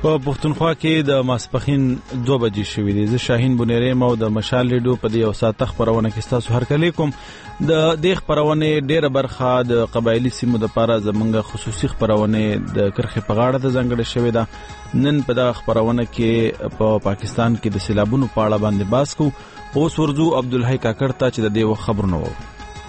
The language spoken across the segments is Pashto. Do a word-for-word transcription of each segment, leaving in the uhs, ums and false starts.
په پښتونخوا کې د ماسپښین دوه بجې شوې دي. زه شاهین بنيري مو د مشال ریډیو په دې یو ساعت خبرونه کې تاسو هرکلی کوم. د دې خبرونه ډیره برخه د قبایلی سیمو د لپاره زمونږ خصوصي خبرونه د کرخې په غاړه د ځنګړې شوې ده. نن په دا خبرونه کې په پا پاکستان کې د سیلابونو په اړه باندې بحث کوو. اوس ورځو عبدالحی کاکړ ته چې د دې خبرونه وو.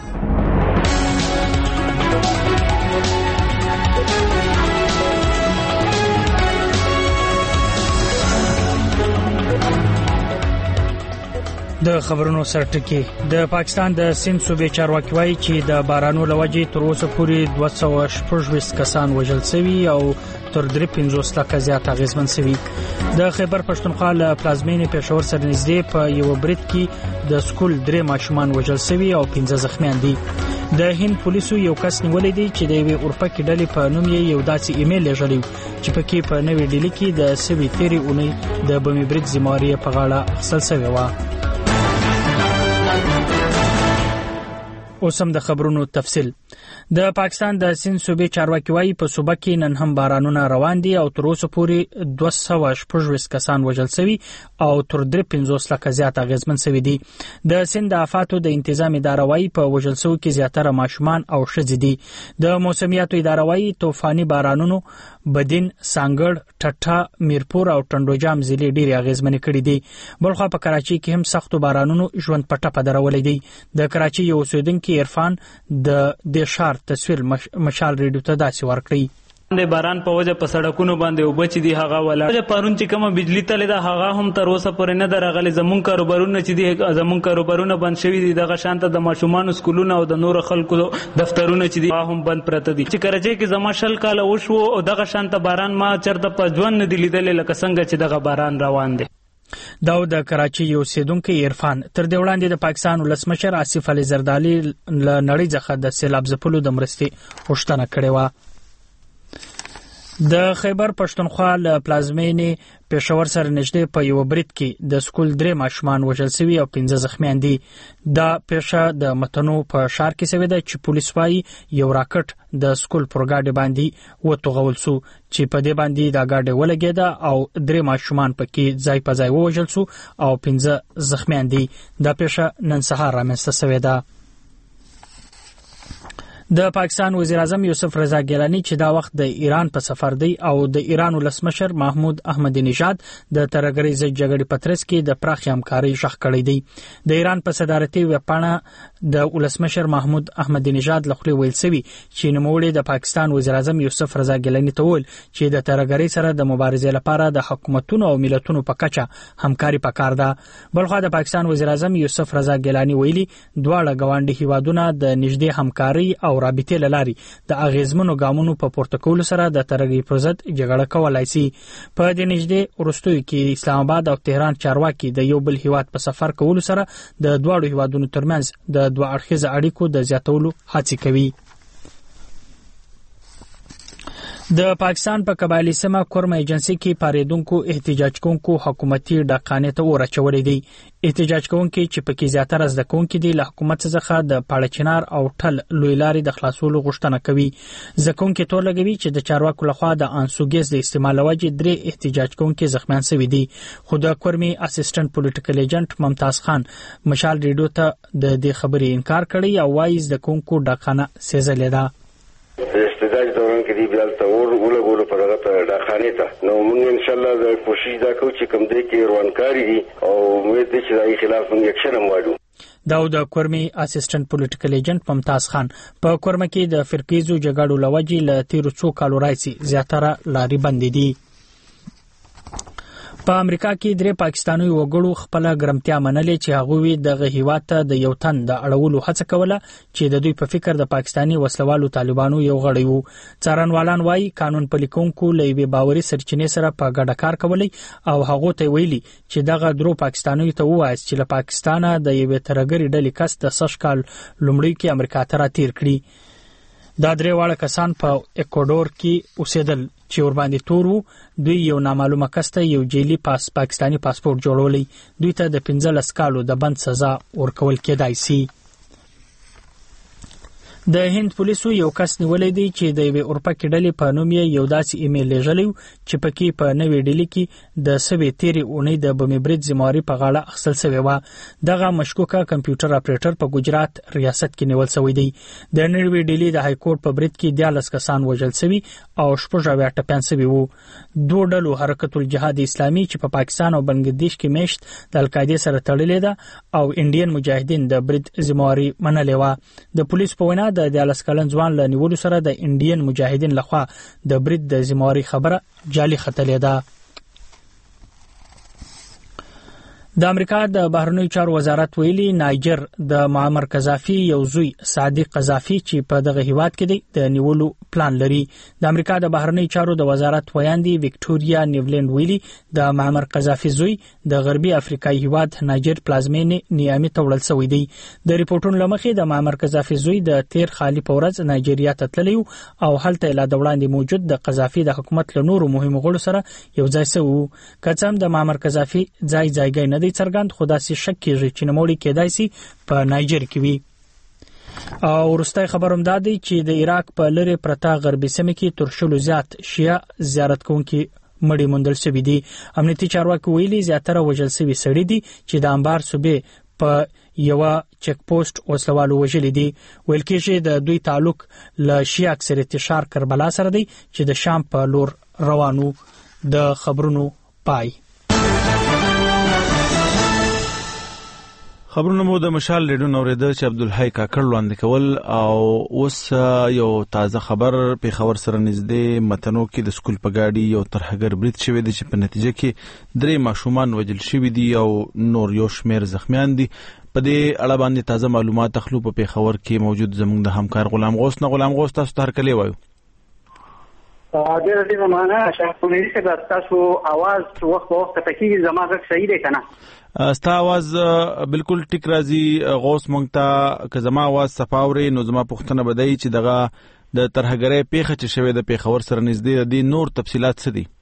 د خبرونو سرټکی د پاکستان د سند صوبې چارواکي وایي چې د بارانو لوجې تر اوسه پورې دوه سوه شپږ کسان وژل شوي او تر درې پنځوس لکه زیات اغیزمن شوي. د خیبر پښتونخوا له پلازمینې پېښور سره نږدې په یو برید کې د سکول درې ماشومان وژل شوي او پنځه زخمیان دي. د هند پولیسو یو کس نیولې دي چې د یوې اورپکې ډلې په نوم یې یو داسې ایمیل لېږلی چې پکې په نوې ډلې کې د سوي تیری اونۍ د بمي برید ذمہواري په غاړه اخیستل شوې و. اوسم د خبرونو تفصیل. د پاکستان د سند صوبې چارواکي وایي په صوبه کې نن هم بارانونه روان دي او تر اوسه پورې دوه سوه شپږ کسان وژل شوي او تر درې پنځوس لکه زیات اغیزمن شوي دي. د سند د آفاتو د انتظام اداره وایي په وژل شوو کې زیاتره ماشومان او ښځې دي. د موسمیاتو اداره وایي طوفاني بارانونو بدین، سانګړ، ټټا، میرپور او ټنډوجام ضلع ډېرې اغیزمنې کړې دي. بلخوا په کراچۍ کې هم سختو بارانونو ژوند په ټپه درولې دي. د کراچۍ یو اوسیدونکي عرفان د دې ښار تصویر مشال ریډیو ته داسې ورکړی. د باران په وجه په سړکونو باندې وبچ دي هغه ولا پرون چې کومه بجلی تله ده هغه هم تر اوسه پورې نه درغلي. زمون کاروبارونه چې دي زمون کاروبارونه بند شوي دي. دغه شانته د ماشومان سکولونه او د نور خلکو دفترونه چې دي هغه هم بند پراته دي. چې کراچۍ کې زما شل کاله وشو او دغه شانته باران ما چرته په ځوان نه دی لیدل لکه څنګه چې دغه باران روان دي. دا د کراچۍ یو اوسیدونکي عرفان تر دې وړاندې د پاکستان ولسمشر آصف علي زردالي له نړۍ څخه د سیلاب ځپلو د مرستې غوښتنه کړې وه. د خیبر پښتونخوا له پلازمینې پېښور سره نږدې په یو برید کې د سکول درې ماشومان وژل شوي او پنځه زخمیان دي. دا پیښه د متنو په ښار کې شوې ده چې پولیس وایي یو راکټ د سکول پر ګاډي باندې وتوغول شو چې په دې باندې دا ګاډي ولګېده او درې ماشومان پکې ځای په ځای ووژل شو او پنځه زخمیان دي. دا پیښه نن سهار رامنځته شوې ده. د پاکستان وزیر اعظم یوسف رضا ګیلانی چې دا وخت د ایران په سفر دی او د ایران ولسمشر محمود احمدی نژاد د ترهګرۍ ضد جګړې په ترڅ کې د پراخې همکارۍ غږ کړی دی. د ایران په صدارتي وپاڼه د ولسمشر محمود احمدی نژاد لخوا ویل شوی چې نوموړي د پاکستان وزیر اعظم یوسف رضا ګیلانی ته ویل چې د ترهګرۍ سره د مبارزې لپاره د حکومتونو او ملتونو په کچه همکاري پکار ده. بلخو د پاکستان وزیر اعظم یوسف رضا ګیلانی ویلي دواړه ګاونډي هیوادونه د نږدې همکاري او رابطې لاري د اغیزمنو ګامونو په پورته کولو سره د ترهګرۍ پر ضد جګړه کولای شي. په دې نږدې وروستیو کې اسلام آباد او تهران چارواکي د یو بل هیواد په سفر کولو سره د دواړو هیوادونو ترمنځ د دوه اړخیزه اړیکو د زیاتولو هڅې کوي. د پاکستان په قبایلی سیمه کورم ایجنسی کې پاریدونکو احتجاج کوونکو حکومتي ډاکخانې ته اور اچولې دي. احتجاج کوونکي چې پکې زیاتره زده کوونکي دي له حکومت څخه د پاړچنار او ټل لوی لارې د خلاصولو غوښتنه کوي. زده کوونکي تور لګوي چې د چارواکو لخوا د انسوګیز د استعمال لوجې درې احتجاج کوونکي زخمیان شوي دي. خو د کورمي اسسټنټ پولیټیکل ایجنټ ممتاز خان مشال ریډیو ته د دې خبرې انکار کړی او وايي زده کوونکو ډاکخانه سېزلې ده. احتجاج دوران کې دی بیا ته ور ولګول پر هغه ډاکخانه ته نو موږ ان شاء الله د کوشش دا کوو چې کوم دې کې روانکاري دي او موږ دې چې دای خلاف موږ اکشن هم وایو. دا د کورمي اسسټنټ پولیټیکل ایجنټ ممتاز خان په کورمه کې د فرقیزو جګړو لوجې ل تیر څو کالو راځي زیاتره لاري بند دي. په امریکا کې درې پاکستاني وګړو خپل ګرمتیا منلې چې هغه دغه هیواد ته د یو تن د اړولو هڅه کوله چې د دوی په فکر د پاکستاني وسلوالو طالبانو یو غړی وو. څارنوالان وایي قانون پلیکونکو له یوې باوري سرچینې سره په ګډه کار کولی او هغه ته ویلي چې دغه درو پاکستاني ته وایي چې له پاکستانه د یوې ترهګرۍ ډلې کس د سش کال لومړی کې امریکا ته راتیر کړي. دا درې واړه کسان په اکوادور کې اوسېدل چې ور باندې تور وو. دوی یو نامعلومه کس ته یو جیلی پاس پاکستاني پاسپورت جوړولی. دوی ته د پنځلس کالو د بند سزا ورکول کېدای شي. د هند پولیسو یو کس نیولې دی چې د یوې اورپکې ډلې په نوم یې یو داسې ایمیل لېږلی چې پکې په نوې ډلې کې د سوي تیرې اونۍ د بمي برید ذمہواري په غاړه اخیستل شوې وه. دغه مشکوکه کمپیوټر اپریټر په ګجرات ریاست کې نیول شوی دی. د نوې ډلې د های کورټ په برید کې دیارلس کسان وژل شوي او شپږ اویا ټپیان شوي وو. دوه ډلو حرکت الجهاد اسلامي چې په پاکستان او بنگلاديش کې میشت د القاعده سره تړلې ده او انډین مجاهدین د برید ذمہواري منلې وه. د پولیس په وینا د دیارلس کلن ځوان له نیولو سره د انډین مجاهدین لخوا د برید د ذمہواري خبره جعلي ختلې ده. د امریکا د بهرنیو چارو وزارت ویلي نایجر د معمر قذافي یو زوی صادق قذافي چې په دغه هیواد کې دی د نیولو پلان لري. د امریکا د بهرنیو چارو د وزارت ویاندې وکټوریا نیولند ویلي د معمر قذافي زوی د غربي افریقایي هیواد نایجر پلازمینې نیامي ته وړل شوی دی. د ریپورتونو لمخې د معمر قذافي زوی د تیر خالي په ورځ نایجیریا ته تللی او هلته لا د وړاندې موجود د قذافي د حکومت له نورو مهمو غړو سره یو ځای شو. کڅم د معمر قذافي ځای ځایګی نه دی څرګند، خو داسې شک کېږي چې نوموړی کېدای شي په نایجر کې وي. او وروستی خبر هم دا دی چې د عراق په لرې پرته غربي سیمه کې تر شلو زیات شیعه زیارت کوونکي مړي موندل شوي دي. امنیتي چارواکي ویلي زیاتره وژل شوي سړي دي چې د انبار صوبې په یو چک پوسټ وسلوالو وژلي دي. ویل کېږي د دوی تعلق له شیعه اکثریت ښار کربلا سره دی چې د شام په لور روانو. د خبرونو پای. خبرونه مو د مشال ریډیو نوریدل چې عبدالحی کاکړ وړاندې کول. او اوس یو تازه خبر په خبر سره نږدې متنو کې د سکول په گاډي یو ترهګر برید شوی دی چې په نتیجه کې درې ماشومان وژل شوي دي او نور یو شمیر زخمیان دي. په دې اړه باندې تازه معلومات اخلو په پیښور کې موجود زموږ د همکار غلام غوث نه. غلام غوث تاسو ته هرکلی وایو. ډېر ډېر مننه شاه پولیس چې تاسو आवाज وخت په وخت تکیږي زما غږ صحیح دی کنه؟ ستا आवाज بالکل ټیک راځي غوث مونږ ته. که زما आवाज صفاوري نو زما پوښتنه بدای چې دغه د ترهګرۍ پیښه چې شوې د پیښور سره نږدې دي نور تفصيلات څه دي؟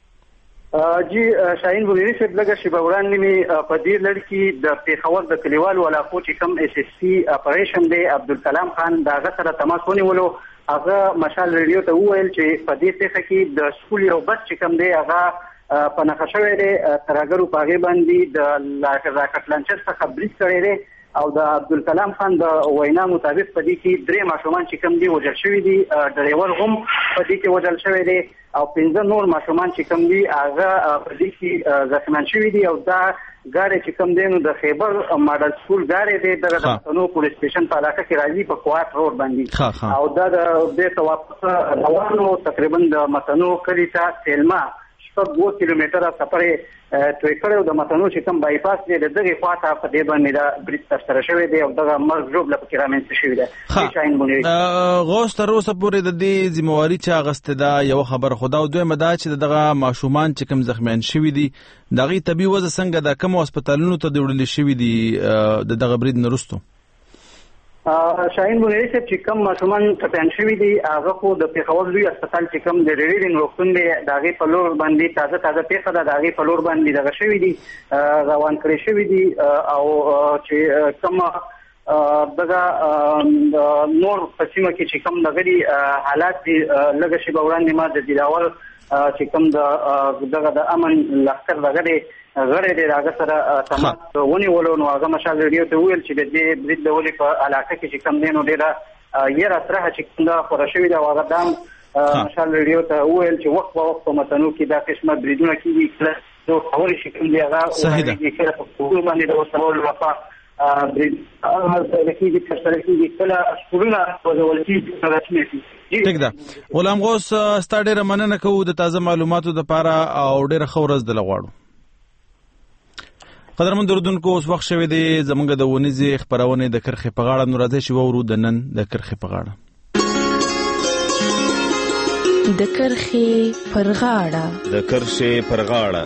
جی شاهین بولیری صاحب لږه شی بوران نیمه په دې لړ کې د پیښور د کلیوال ولاقو چې کوم اس اس سی اپریشن دی عبدالکلام خان دا غسر تماس ونیولو. هغه مشال ریډیو ته وویل چې په دې پیښه کې د سکول یو بس چې کوم دی هغه په نخښوي دی ترهګرو په هغه باندې د راکټ لانچر څخه برید کړی دی او د عبدالکلام خان د وینا مطابق په دې کې درې ماشومان چې کوم دي وژل شوي دي، ډرایور هم په دې کې وژل شوی دی او پنځه نور ماشومان چې کوم دي هغه په دې کې زخمیان شوي دي. او دا ګاډی چې کوم دی نو د خیبر ماډل سکول ګاډی دی دغه د متنو پولیس سټیشن په علاقه کې راځي په کوات روډ باندې او دا د دې ته واپس روانو تقریبا د متنو کلی ته سیلما شپږ دوه کیلومتره سفر توی کړو. د متنو چې کوم بایپاس دی دغه خواته په دې باندې دا برید ترسره شوی دی او دغه مرګ جوړ لپاره رامنځته شوی دی. شاهین بونی غوث تر اوسه پورې د دې ذمہواري چې غسته دا یو خبر خدا او دوی مدا چې دغه ماشومان چې کوم زخمیان شوی دي دغه طبي وضع څنګه د کوم هسپتالونو ته وړل شوی دي د دغه برید نرستو؟ شاهین بونی صاحب چې کوم ماشومان ټپیان شوي دي هغه خو د پیښور لوی هسپتال چې کوم د ریډینګ روغتون دی د هغې په لور باندې تازه تازه پیښه ده د هغې په لور باندې دغه شوي دي روان کړی شوي دي او چې کوم دغه نور په سیمه کې چې کوم دغه دي حالات دي لږه شیبه وړاندې ما د دلاور چې کوم د دغه د امن لښکر دغه دی غړی دی هغه سره تماس ونیولو. نو هغه مشال ریډیو ته وویل چې د دې برید د ولې په علاقه کې چې کوم دی نو ډېره یره سره چې کوم دا خوره شوې ده او هغه دام مشال ریډیو ته وویل چې وخت په وخت په متنو کې دا قسمه بریدونه کېږي کله نو خبرې چې کوم دی هغه وایي کله په کور باندې د وسلو لپاره برید هغه کېږي ترسره کېږي کله سکولونه وژول کېږي رسمي کېږي. ټیک ده غلام غوث ستا ډېره مننه کوو د تازه معلوماتو دپاره او ډېره ښه ورځ دله غواړو. قدرمن اوریدونکو اوس وخت شوی دی زموږ د ونیزې خپرونې د کرښې په غاړه. نو راځئ چې واورو د نن د کرښې په غاړه. د کرښې پر غاړه د کرښې پر غاړه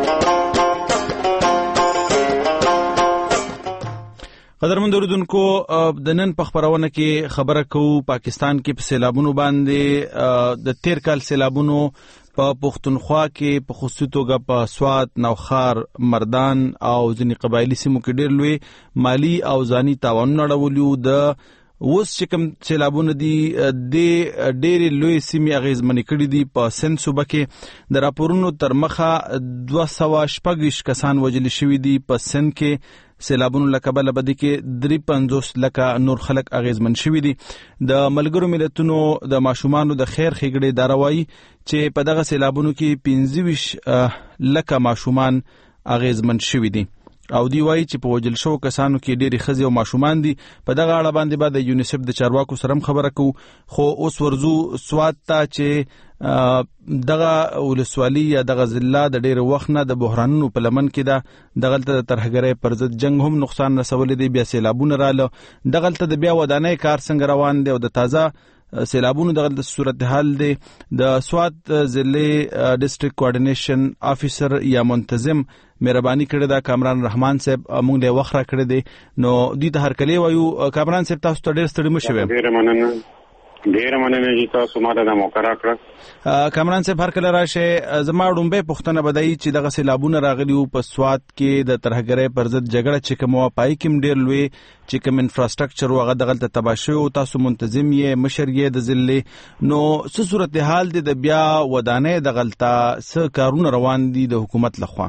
قدرمن اوریدونکو د نن په خپرونه کې خبره کوو پاکستان کې په سیلابونو باندې د تیر کال سیلابونو په پښتونخوا کې په خصوصي توګه په سوات، نوخار، مردان او ځینې قبایلی سیمو کې ډېر لوی مالی او ځاني تاوانونه اړولي. د اوس چې کوم سیلابونه دي د ډېرې لوی سیمې اغیزمنې کړي دي په سند صوبه کې د راپورونو تر مخه دوه سوه شپږ کسان وژل شوي دي په سند کې سیلابونو له کبله به دې کې درې پنځوس لکه نور خلک اغیزمن شوي دي د ملګرو ملتونو د ماشومانو د خیر ښېګړې دا روایي چې په دغه سیلابونو کې پنځه ویشت لکه ماشومان اغیزمن شوي دي او دی وایي چې په وژل شوو کسانو کې ډېرې ښځې او ماشومان دي. په دغه اړه باندې به د یونیسف د چارواکو سره هم خبره کوو، خو اوس ورځو سوات ته چې دغه ولسوالي یا دغه ضلع د ډېر وخت نه د بحرانونو په لمن کې ده، دغلته د ترهګرۍ پر ضد جنګ هم نقصان رسولی دی، بیا سیلابونه رااله، دغلته د بیا ودانۍ کار څنګه روان دی او د تازه سیلابونو دغه صورتحال دی. د سوات ضلع ډسټرکټ کوارډینیشن افیسر یا منتظم مهرباني کړې ده کامران رحمان صاحب موږ له وخت را کړې دي، نو دوی ته هرکلی وایو. کامران صاحب تاسو ته ډېر ستړي مه شوئ. ډېره مننه ډېره مننه چې تاسو ما ته دا موقع راکړه. کامران صاحب هرکله راشئ. زما ړومبۍ پوښتنه به دا وي چې دغه سیلابونه راغلي وو په سوات کې د ترهګرۍ پر ضد جګړه چې کوم وه پای کې هم ډېر لوی چې کوم انفراسټرکچر و هغه دغلته تباه شوی و، تاسو منتظم یې مشر یې د ضلع، نو څه صورتحال دی د بیا ودانۍ دغلته څه کارونه روان دي د حکومت لخوا؟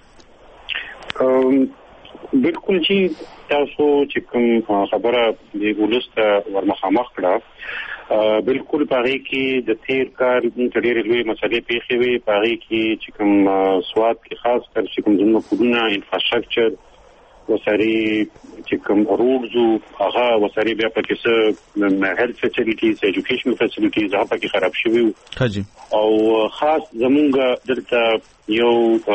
بالکل چې تاسو چې کوم خبره د ولس ته ورمخامخ کړه، بالکل په هغې کې د تیر کال ډېرې لویې مسلې پیښې وې. په هغې کې چې کوم سوات کې خاص کر چې کوم زموږ کورونه انفراسټرکچر وساري چې کوم روډز هغه وساري بیا پکې څه هیلث فیسیلیټیز ایجوکیشنل فیسیلیټیز هغه پکې خراب شوي وو، او خاص زمونږ دلته یو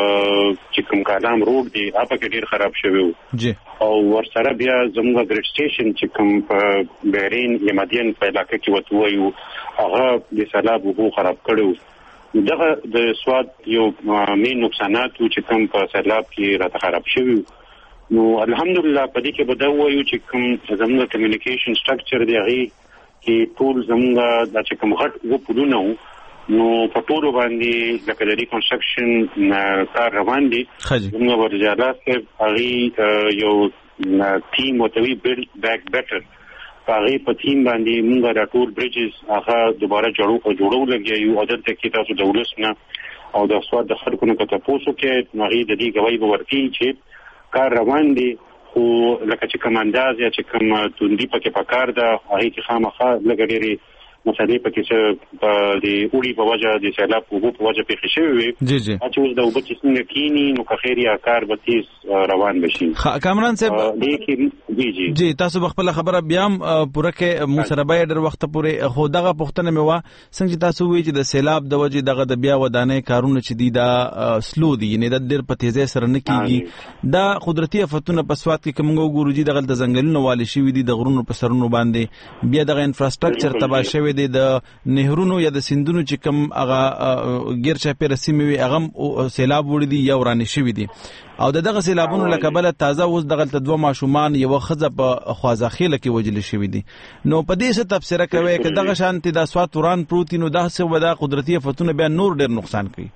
چې کوم کالام روډ دی هغه پکې ډېر خراب شوی وو، او ورسره بیا زمونږ ګریډ سټیشن چې کوم په بحرین یا مدین په علاقه کې ورته وایو هغه د سیلاب اوبو خراب کړی وو. دغه د سوات یو مین نقصانات چې کوم په سیلاب کې راته خراب شوي وو. نو الحمدلله په دې کې به دا وایو چې کوم زموږ کمیونیکیشن سټرکچر دی هغې کې ټول زموږ دا چې کوم غټ اووه پلونه وو، نو په ټولو باندې لکه د ریکنسټرکشن کار روان دی. زموږ ورجاله صاحب هغې یو ټیم ورته وي بلډ بیک بیټر، په هغې په ټیم باندې موږ دا ټول بریجز هغه دوباره جوړو لګیا یو، او دلته کې تاسو د ولس نه او د سوات د خلکو نه که تپوس وکړئ نو هغې د دې ګواهي به ورکوي چې کار روان دی، خو لکه چې کوم انداز یا چې کوم توندي پکې پکار ده هغې کې خامخا لږه ډېرې مسلې پکې چې په د اوړي په وجه د سیلاب په اوبو په وجه پیښې شوې وې، چې اوس د اوبه چې څنګه کیني نو که خیر یا کار به تیز روان بشي. کامران صاحب جی تاسو به خپله خبره بیا هم پوره کړئ، موږ سره به یې ډېر وخته پورې، خو دغه پوښتنه مې وه څنګه چې تاسو ووایئ چې د سیلاب د وجې دغه د بیا ودانۍ کارونه چې دي دا سلو دي، یعنې دا ډېر په تیزۍ سره نه کېږي. دا قدرتي آفتونه په سوات کې که موږ وګورو چې دغلته ځنګلونه والې شوي دي د غرونو په سرونو باندې، بیا دغه انفراسټرکچر تباه شوی دی، د نهرونو یا د سیندونو چې کوم هغه غیر چاپیره سیمې وي هغه سیلاب وړي دي یا ورانې شوي دي، او د دغه سیلابونو له کبله تازه اوس دغلته دوه ماشومان یوه ښځه په خوازاخیله کې وژلې شوي دي. نو په دې څه تبصره کوئ که دغه شانتې دا سوات وران پروت وي نو داسې به دا قدرتي آفتونه بیا نور ډېر نقصان کوي؟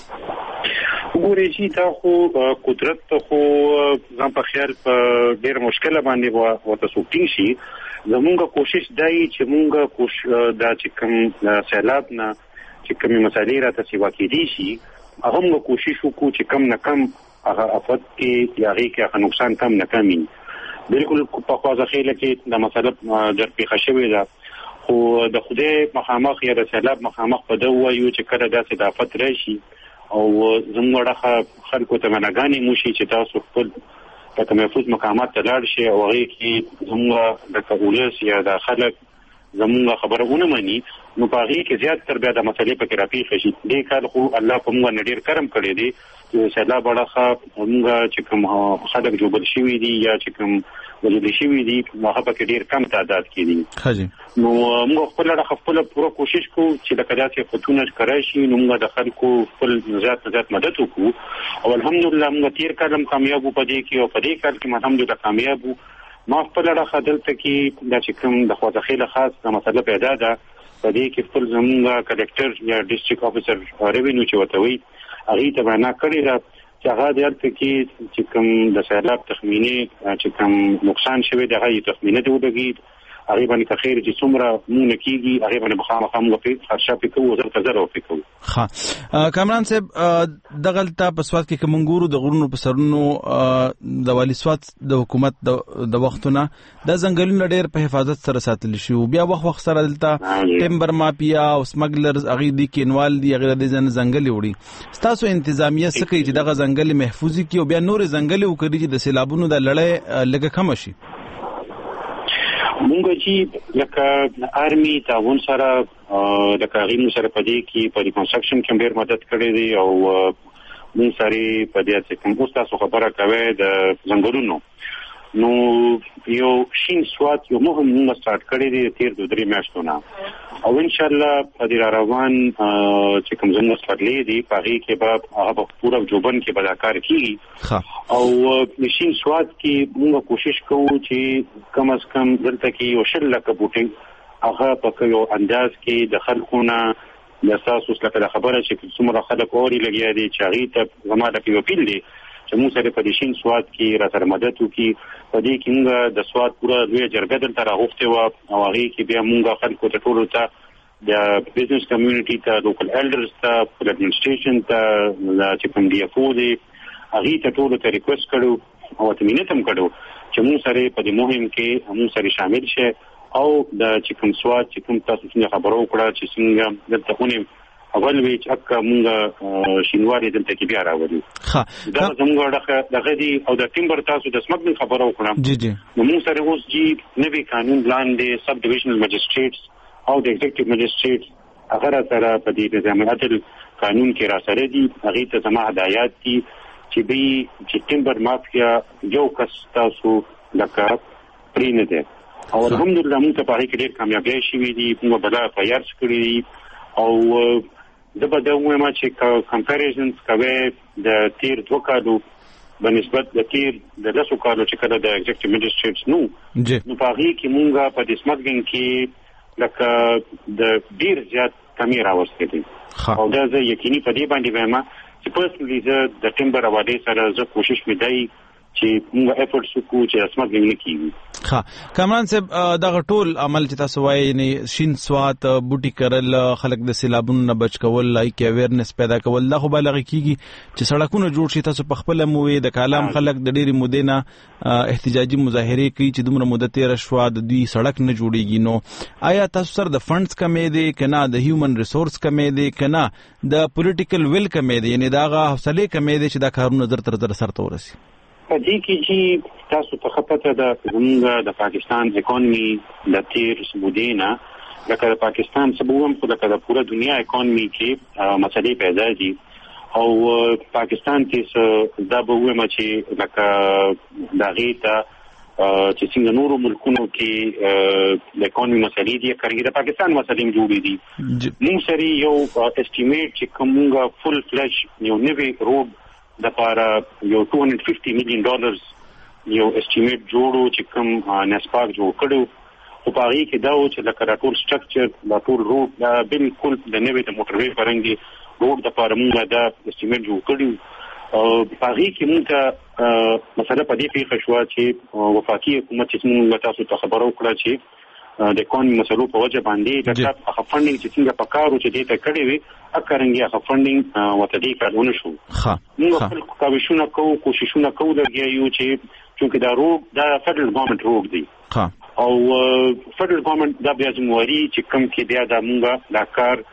وګورئ چې دا خو قدرت ته خو زما په خیال په ډېر مشکله باندې ورته څوک ټینګ شي. زمونږ کوشش دا وي چې مونږ دا چې کوم سیلاب نه چې کومې مسالې راته سیوا کېدی شي هغه مونږ کوشش وکړو چې کم نه کم هغه افت کې یا هغې کې هغه نقصان کم نه کم وي. بالکل په خوازخیله کې دا مسله ډېر پیښه شوې ده، خو د خدای مخامخ یا د سیلاب مخامخ په ده ووایو چې کله داسې د افت راشي او زموږ وړه خلکو ته منعګانې موشي چې تاسو خپل لکه محفوظ مقامات ته لاړ شي او هغې کې زموږ لکه ولس یا د خلک زموږ خبره ونه مني نو په هغې کې زیات تر بیا د مسلې پکې راپېښه شي. دې کال خو الله په موږ نه ډېر کرم کړی دی چې سیلاب اړخه موږ چې کوم خلک ژوبل شوي دي یا چې کوم وژلي شوي دي هغه پکې ډېر کم تعداد کې دي. نو موږ خپل اړخه خپله پوره کوشش کوو چې لکه داسې فتونه که راشي نو موږ د خلکو خپل زیات نه زیات مدد وکړو، او الحمدلله موږ تېر کال هم کامیاب وو په دې کې، او په دې کال کې الحمدلله کامیاب وو. ما خپل اړخه دلته کې دا چې کوم د خوازخیله خاص دا مسله پیدا ده په دې کې خپل زموږ کلکټر یا ډسټرکټ افیسر ریونیو چې ورته وایي هغې ته معنا کړې ده چې هغه د هلته کې چې کوم د سیلاب تخمینې چې کوم نقصان شوی دی هغه یې تخمینه دې ولګېد، هغه باندې تخیر چې څومره مونږ کیږي هغه باندې مخامخ موږ په خرچه پکو زر تزر او پکو. ها کامران صاحب دغلطه په سواد کې کومګورو د غرونو په سرونو د والی سواد د حکومت د وختونه د ځنګلونو ډېر په حفاظت سره ساتل شي، بیا وخت وخت سره دلته ټیمبر مافیا او سمګلرز هغه دي کې انوال دي هغه د ځنګل وړي. تاسو انتظامیه څه کوي چې دغه ځنګل محفوظ کی او بیا نور ځنګل وکړي چې د سیلابونو د لړۍ لګه کم شي؟ مونږ چې لکه آرمي تعاون سره د کاغیم سره پدې کې په ریکنسټرکشن کې ډېر مدد کړې دي او مونږ سره پدې چې کوم اوس تاسو خبره کوي د ځنګلونو نو یو شین سواد یو مهم موږ سٹارټ کړی دی تیر د درې میاشتو نه او ان شاء الله په دې روان چې کوم څنګه سپارلې دي په هغه کې به هغه پورا جوبن کې بلاکار کیږي او مشین سواد کې موږ کوشش کوو چې کم از کم دلته کې یو شل لک بوټي هغه په یو انداز کې د خلکونه د اساس لکه خبره چې څومره خلک اوري لګیا دي چې هغه ته زماده کې وپیل دي چې موږ سره په دشین سواد کې را سره مدد وکړي. په دې کې موږ د سواد پورا لوی جرګه دلته راغوښتې وه او هغې کې بیا موږ خلکو ته ټولو ته د بزنس کمیونټي ته لوکل ایلډرز ته فل اډمنسټریشن ته چې کوم ډي اف او دی هغې ته ټولو ته ریکویسټ کړو او ته مینت هم کړو چې موږ سره په دې مهم کې موږ سره شامل شي او د چې کوم سواد چې کوم تاسو څنګه خبرو کړه چې څنګه دلته خونې اول وی چې اکه مونږ شینواري دلته کې بیا راوړو. ښه دا زموږ دغه دی او د ټیمبر تاسو د سمګ خبرو وکړم. جی جی نو موږ سره اوس جی نوی قانون لاندې سب ډیویژنل مجسټریټس او د ایگزیکټیو مجسټریټس هغه سره په دې نظام عدل قانون کې را سره دي هغه ته زما هدایت دي چې به چې ټیمبر مافیا یو کس تاسو لکه پرینه ده او الحمدلله موږ په هغه کې ډېر کامیابی شوي دي موږ بلا تیار کړی او د به دا وایم چې کمپیریزنز کوي د تیر دوه کالو بنسبت د تیر د لسو کالو چې کله د ایگزیکټیو مجسټریټس نو نو په هغې کې مونږ په دې سمګلینګ کې لکه د ډېر زیات کمي راوستې دي او دا زه یقیني په دې باندې وایم چې پرسنلي زه د ټیمبر حوالې سره زه کوشش مې دی چې موږ افورټس وکړو چې سمګلینګ نه کیږي. ښه کامران صاحب دغه ټول عمل چې تاسو وایي یعنی شین سواد بوټي کرل خلک د سیلابونو نه بچ کول لای کې اویرنس پیدا کول دا خو بالغ کیږي چې سړکونه جوړ شي. تاسو په خپل موې د کالام خلک د ډېری مودې نه احتجاجي مظاهره کوي چې دومره مدته تیر شو د دوی سړک نه جوړیږي. نو آیا تاسو سره د فندز کمې دي کنه د هیومن ریسورس کمې دي کنه د پولیټیکل ویل کمې دي یعنی داغه حوصله کمې دي چې دا کارونه زر تر زر سره ورسي؟ په دې کې چې تاسو ته خپته د زموږ د پاکستان اکانومي د تیر سبودینا لکه د پاکستان سبوم خو لکه د پوره دنیا اکانومي کې مسلې پیدا دي او پاکستان کې دا به وایم چې لکه د هغې ته چې څنګه نورو ملکونو کې د اکانومي مسلې دي کارګي د پاکستان مسلې هم جوړې دي. موږ سره یو اسټیمیټ چې کوم موږ فل فلش یو نوی روډ د پاره یو two hundred fifty million ډالرز یو اسټیمیټ جوړو چې کوم نسپاک جوړ کړو او په هغې کې دا و چې لکه دا ټول سټرکچر دا ټول روډ دا بالکل د نوې د موټروې فرنګي روډ د پاره موږ دا اسټیمیټ جوړ کړو او په هغې کې موږ ته مسله په دې پېښه شوه چې وفاقي حکومت چې موږ تاسو ته خبره وکړه چې د اکانومي مسلو په وجه باندې د هغه فنډینګ چې څنګه په کار و چې دې ته کړی وي اکرنګي هغه فنډینګ ورته دې کار ونه شو. موږ خپل کوششونه کوو کوششونه کوو لګیا یو چې چونکې دا روډ دا فدرل ګورنمنټ روډ دی او فدرل ګورنمنټ دا بیا زموږ چې کوم کې بیا دا موږ دا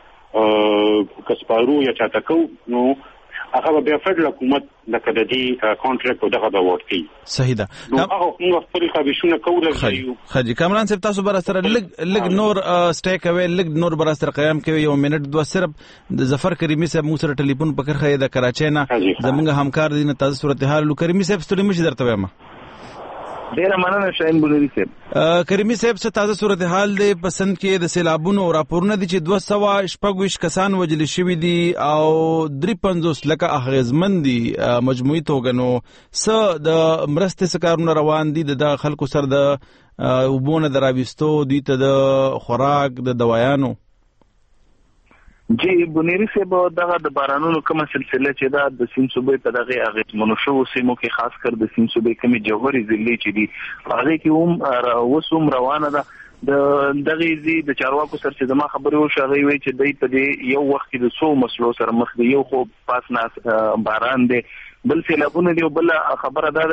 کار کسپارو یا چاته کوو نو هغه بیا فدرل حکومت لکه د دې کانټریکټ او دغه به ورکړي. صحیح ده. نو هغه موږ خپل کوششونه کوو لګیو. خاجي کامران صاحب تاسو بر سره لګ لګ نور سټې کوي لګ نور بر سره قیام کوي یو منټ دوه صرف د ظفر کریمی صاحب موږ سره ټلیفون پکړ خې د کراچۍ نه زمونږ همکار دي نه تاسو صورتحال کریمی صاحب ستړي مشي درته وایم. ډیره مننه شاهین بونری صاحب. کریمی صاحب څه تازه صورتحال دی پسند کې د سیلابونو راپورونه دي چې دوه سوه شپږ ویشت کسان وژل شوي دي او درې پنځوس لکه اغېزمن دي مجموعي توګه. نو څه د مرستې څه کارونه روان دي د خلکو سره د اوبو نه د راویستو دوی ته د خوراک د دوایانو؟ جی بنيري صاحب دغه د بارانونو کومه سلسله چې دا د سیم صوبې په دغه هغه منشو سیمو کې خاص کر د سیم صوبې کومي جوهري ضلع چې دي هغه کې هم وسوم روانه ده د دغه زی د چارواکو سره چې زما خبرو شغوي وي چې دای په دې یو وخت کې د سو مسلو سره مخ دی یو خو پاس ناس باران دی بل سیلابونه دی بل خبره ده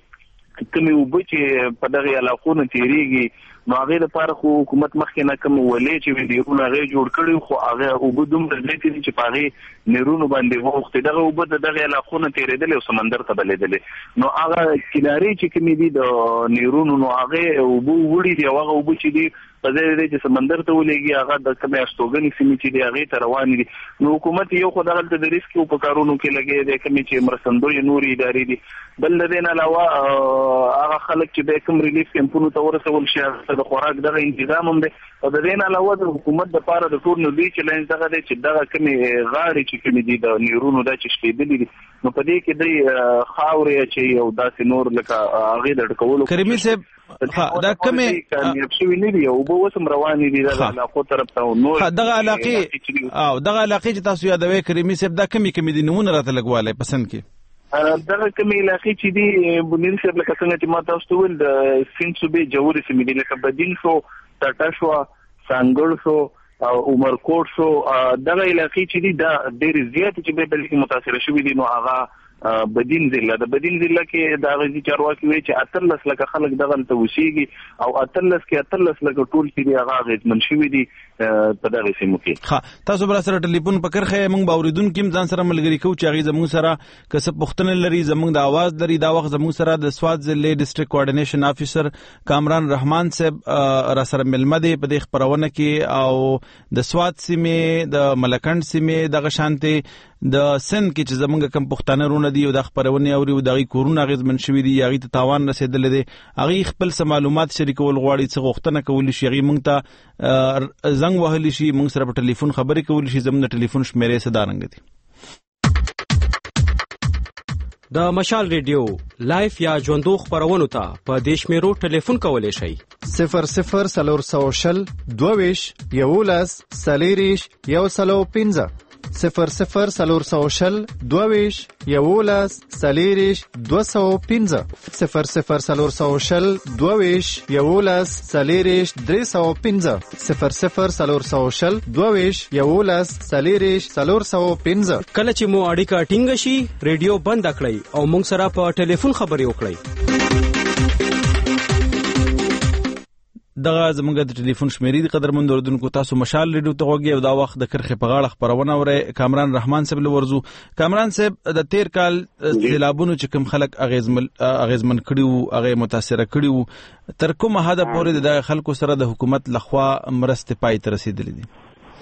چې کومي وب چې په دغه علاقو نه تیریږي نو هغه لپاره خو حکومت مخکې نه کوم ولې چې ویډیوونه هغه جوړ کړي خو هغه وبدوم رلېټي چې پاره نیرونو باندې وخت دغه وبد دغه علاقو نه تیرېدل او سمندر ته بلېدل نو هغه کیناري چې کومې دي د نیرونو نو هغه وبو وړي دی هغه وب چې دي په ځای دی چې سمندر ته ولېږي هغه د کومه استوګنې سیمې چې دی هغه ته روان دي نو حکومت یو خو دغه د ریسک په کارونو کې لګي دی کومې چې مرستندوی نوري ادارې دي بل لدین علاوه هغه خلک چې د کوم ریلیف کمپونو ته ورسول شي د خوراک دغه تنظیم هم دی او د دین علاوه د حکومت د پاره د ټول نو دی چیلنج دغه دی چې دغه کومې غاړي چې کومې دي د نیرونو د چشلېدلې دي نو په دې کې د خاورې چې یو داسې نور لکه هغه د ټکولو کریمي صاحب ها دا کومه کامیاب شوی نه دی او به وسم رواني دي د علاقو طرف ته نور دغه علاقې او دغه علاقې چې تاسو یادوي کریمي صاحب دا کومې کومې دي نمونه راته لګواله پسند کې دغه کومې علاقې چې دي بنيري صاحب لکه څنګه چې ما تاسو ول د سین صوبې جوړې سیمې دي لکه بدین شو ټاټا شو سانګړ شو او عمرکوټ شو دغه علاقې چې دي دا ډېر زیات چې به بلکې متاثر شوي دي نو هغه بدین ضلع د بدین ضلع کې د غزي چارواکي وی چې اتلس لکه خلک دغه ته وشيږي او اتلس کې اتلس لکه ټول چې هغه غږ منشوي دي په دغه سیمو کې ها تاسو بل سره ټلیفون پکرخه موږ باوریدون کې ځان سره ملګری کوو چې هغه زموږ سره کسب پختنه لري زموږ د आवाज لري دا وخت زموږ سره د سواد ضلع ډیسټریکټ کوارډینیشن افیسر کامران رحمان صاحب را سره ملمده په دې خبرونه کې او د سواد سیمه د ملکند سیمه د غشانته د سن کې چې زمونږ کم پښتانه رونه دي او د خبرونه اوري او د کورونه غزمن شوی دي هغه ته تاوان رسیدل دي هغه خپل سم معلومات شریکول غواړي چې غوښتنه کول شي هغه مونږ ته زنګ وهلی شي مونږ سره په ټلیفون خبرې کول شي زموږ ټلیفون شمیرې سدارنګ دي د مشال ریډیو لایف یا ژوندو خبرونو ته په دیش میرو ټلیفون کولای شئ صفر صفر سلور سوشل دوویش یولس سلیریش یو سلو پنځه صفر صفر سلور سوشل دوویش یولس سلیریش دو سو پنځه صفر صفر سلور سوشل دوویش یولس سلیریش درې سو پنځه صفر صفر سلور سوشل دوویش یولس سلیریش سلور سو پنځه کله چې مو اړیکه ټینګ شي ریډیو بند کړئ او موږ سره په ټلیفون خبرې وکړئ دغه زموږ د ټلیفون شمیرې د قدرمن اوردونکو تاسو مشال ریډیو ته وګورئ او دا وخت د کرخه په غاړه خبرونه وره کامران رحمان صاحب لورزو کامران صاحب د تیر کال سیلابونو چې کوم خلک اغیزمن اغیزمن کړیو هغه متاثر کړیو تر کومه حد پورې د خلکو سره د حکومت لخوا مرسته پای ته رسیدلې دي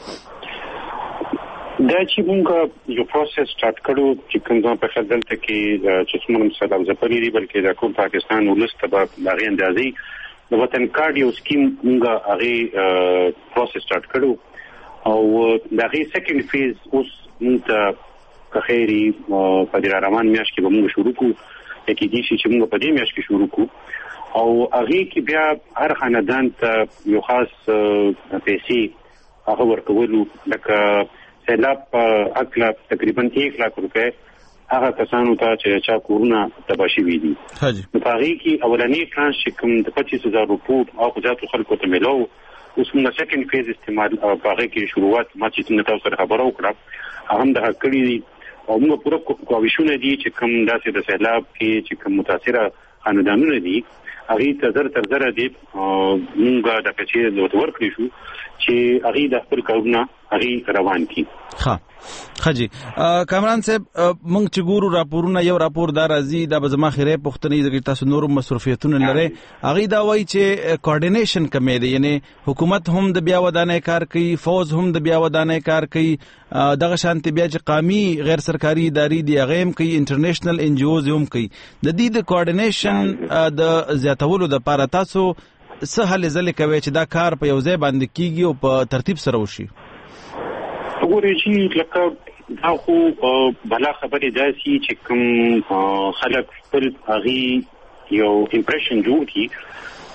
دا چې موږ یو پروسس سٹارټ کړو چې کوم په خدمت کې چې څومره مسله ځپلې دي بلکې د کوم پاکستان ولست په دغه اندازې د وطن کارت یو سکیم موږ هغه پروسس سٹارټ کړو او دغه سیکنډ فیز اوس موږ ته خیری په دې روان میاشت کې موږ شروع کوو کې دي چې موږ په دې میاشت کې شروع کوو او هغه کې بیا هر خاندان ته یو خاص پیسې هغه ورکولو لکه سیلاب اکلا تقریبا یک لاکھ روپے هغه کسانو ته چې چا کورونه تباشي وي دي حاجی په هغه کې اولنی ترانش کوم د پچیس هزار روپیو او ځاتو خلکو ته ملو اوس موږ سیکنډ فیز استعمال په هغه کې شروعات ما چې څنګه تاسو سره خبرو کړم هغه د کړی او موږ پوره کوښښونه دي چې کوم داسې د سیلاب کې چې کوم متاثره خاندانونه دي هغه ته زر تر زر دي موږ د کچې د ورکړې شو چې هغه د خپل کارونه هغه روان کی ها خجی کامران صاحب مونږ چې ګورو راپورونه یو راپور دار ازي د بزما خیره پښتنې د تاسو نور مصرفیتونه لري هغه دا وایي چې کوارډینیشن کمی دی یعنی حکومت هم د بیا ودانې کار کوي فوج هم د بیا ودانې کار کوي دغه شانتي بیا چې قومي غیر سرکاري ادارې دی هغه هم کوي انټرنیشنل ان جی اوز هم کوي د دې د کوارډینیشن د زیاتولو د لپاره تاسو څه هلې ځلې کوي چې دا کار په یو ځای باندې کیږي او په ترتیب سره وشي وګورئ چې لکه دا خو بلا خبرې ده چې کوم خلک خپل هغه یو امپریشن جوړ کړي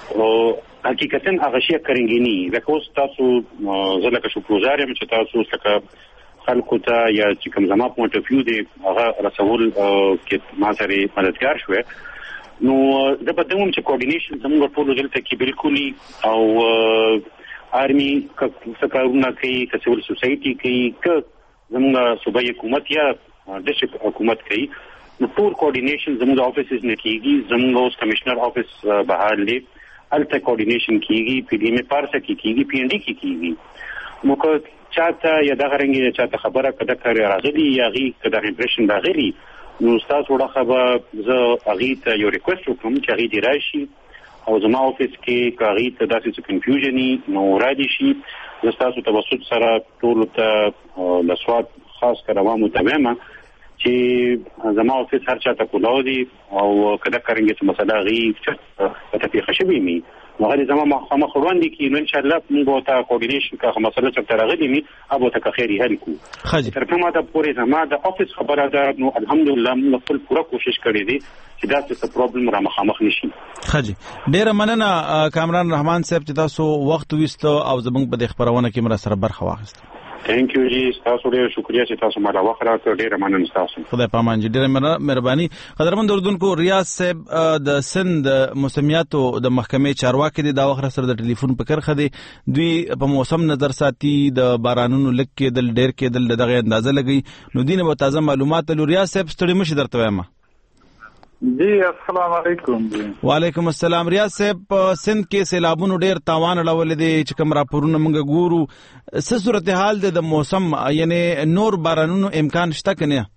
او حقیقتا هغه شی کرنګینی لکه اوس تاسو زه لکه شو پروژارم چې تاسو لکه خلکو ته یا چې کوم زما پوینټ اف ویو دی هغه رسول کې ما سره مددگار شوه نو د بدوم چې کوارډینیشن زموږ ټول دلته کې بالکلي او آرمي څخه کوي که سیول سوسایټي کوي که زموږ صوبایي حکومت یا ډیسټریکټ حکومت کوي نو ټول کوارډینیشن زموږ افیسز نه کیږي زموږ اوس کمشنر افیس بهر دی الته کوارډینیشن کیږي پی ډی ایم پارسه کې کیږي پی ان ډي کې کیږي نو که چاته یا دغه رنګ چاته خبره کده کړی راغلی یا غي کده امپریشن راغلی نو تاسو وړه خبر زه اغه ته یو ریکوست وکم چې اغه دی راشي او زما افیس کې کاغی ته داسې څه کنفیوژن نو را دي شي زه تاسو توسط سره ټول ته لسواد خاص کړم متممه چې زما افیس هر چاته کولاو دي او کده کړنګ څه مسله غي ته په خشبي می نو غوړي زما مخامخ وړاندې کی نو ان شاء الله موږ ته کوارډینیشن کا مسله چې تر راغلي می ابو ته خیری هل کو تر کومه د پورې زما د افیس خبره ده نو الحمدلله موږ خپل پوره کوشش کړې دي چې دا څه پرابلم را مخامخ نشي خجی ډیر مننه کامران رحمان صاحب چې تاسو وخت وستو او زموږ په خبرونه کې مر سره برخه واخیسته ثانک یو جی تاسو ډیر شکریا چې تاسو ما راوخت راکړ ډیر مننه تاسو خدای پامان جی ډیر مهرباني قدرمن اردوونکو ریاض صاحب د سند موسمیاتو د محکمې چارواکي د وخت سره د ټلیفون په کرخه دي دوی په موسم نظر ساتي د بارانونو لک کې د ډیر کې د دغه اندازه لګي نو دینه به تازه معلومات لري ریاض صاحب ستړي مشه درته وایم جی السلام علیکم وعلیکم السلام ریاض صاحب سند کې سیلابونو ډیر تاوان اړول دي چې کوم راپورونه موږ ګورو څه صورتحال ده د موسم یعنی نور بارانونو امکان شته کنه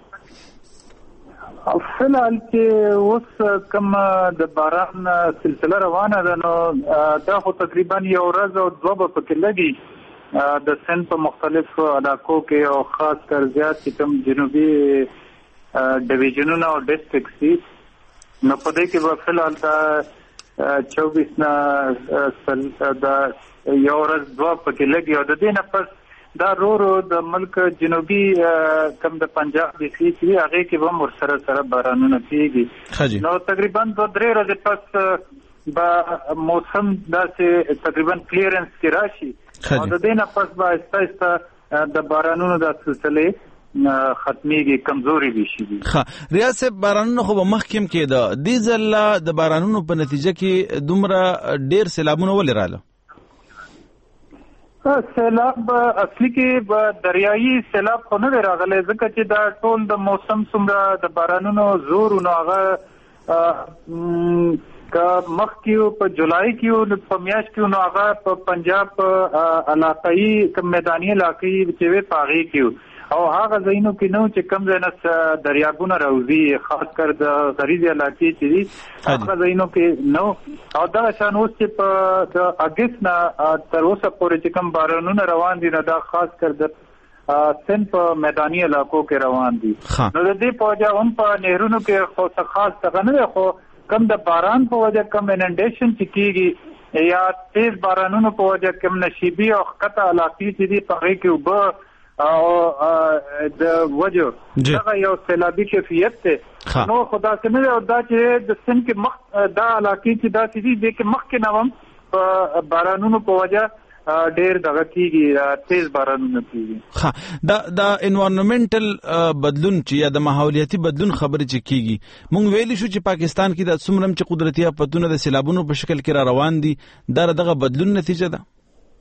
فلحال چې اوس کوم د باران سلسله روانه ده نو دا خو تقریبا یو ورځ او دوه په کې لګي د سند په مختلفو علاقو کې او خاص کر زیات کوم جنوبي ډیویژنونه او ډیسټریکټ سي نو په دې کې په فلحال دا چوبیس نه دا یو ورځ دوه پکې لګي او د دې نه پس دا رو رو د ملک جنوبي کم د پنجاب د سي سي هغه کې به مر سره سره بارانونه کیږي نو تقریبا دوه درې ورځې پس با موسم داسې تقریبا کلیرنس کې راشي او د دې نه پس به آهسته آهسته د بارانونو د سلسله ختميږي کمزوري دي شي ها ریاض صاحب بارانونو خو مخکم کېده د ځله د بارانونو په نتیجه کې دومره ډیر سیلابونه ولراله سیلاب اصلي کې دریایي سیلاب خو نه راغلی ځکه چې دا ټول د موسم څومره د بارانونو زور نو هغه کا مخکې په جولای کې په میاشت کې نو هغه په پنجاب علاقائی کم میداني علاقائی چې وی پاغي کې او هغه زینو کې نو چې کم زینس دریابونه راوځي خاص کر د غریزي علاقې چې دي هغه زینو کې نو او دا شان اوس چې په اگست نه تر اوسه پورې چې کم بارانونه روان دي نه دا خاص کر د سن په میداني علاقو کې روان دي نو د دې په وجه هم په نهرونو کې خو خاص څه نه خو کم د باران په وجه کم انډیشن چې کیږي یا تیز بارانونو په وجه کم نشيبي او خطه علاقې چې دي په کې وب او د وجه دا یو سیلابي کیفیت ته نو خدا څخه دا چې د سن کې مخ دا علاقې چې دا چې دي چې مخ کې نوم په بارانونو په وجه ډېر دغه کیږي تیز بارانونه کیږي ها دا دا انوایرنمنټل بدلون چې یا د ماحولیاتي بدلون خبره چې کیږي مونږ ویلی شو چې پاکستان کې د څومره چې قدرتي آفتونه د سیلابونو په شکل کې را روان دي دا دغه بدلون نتیجه ده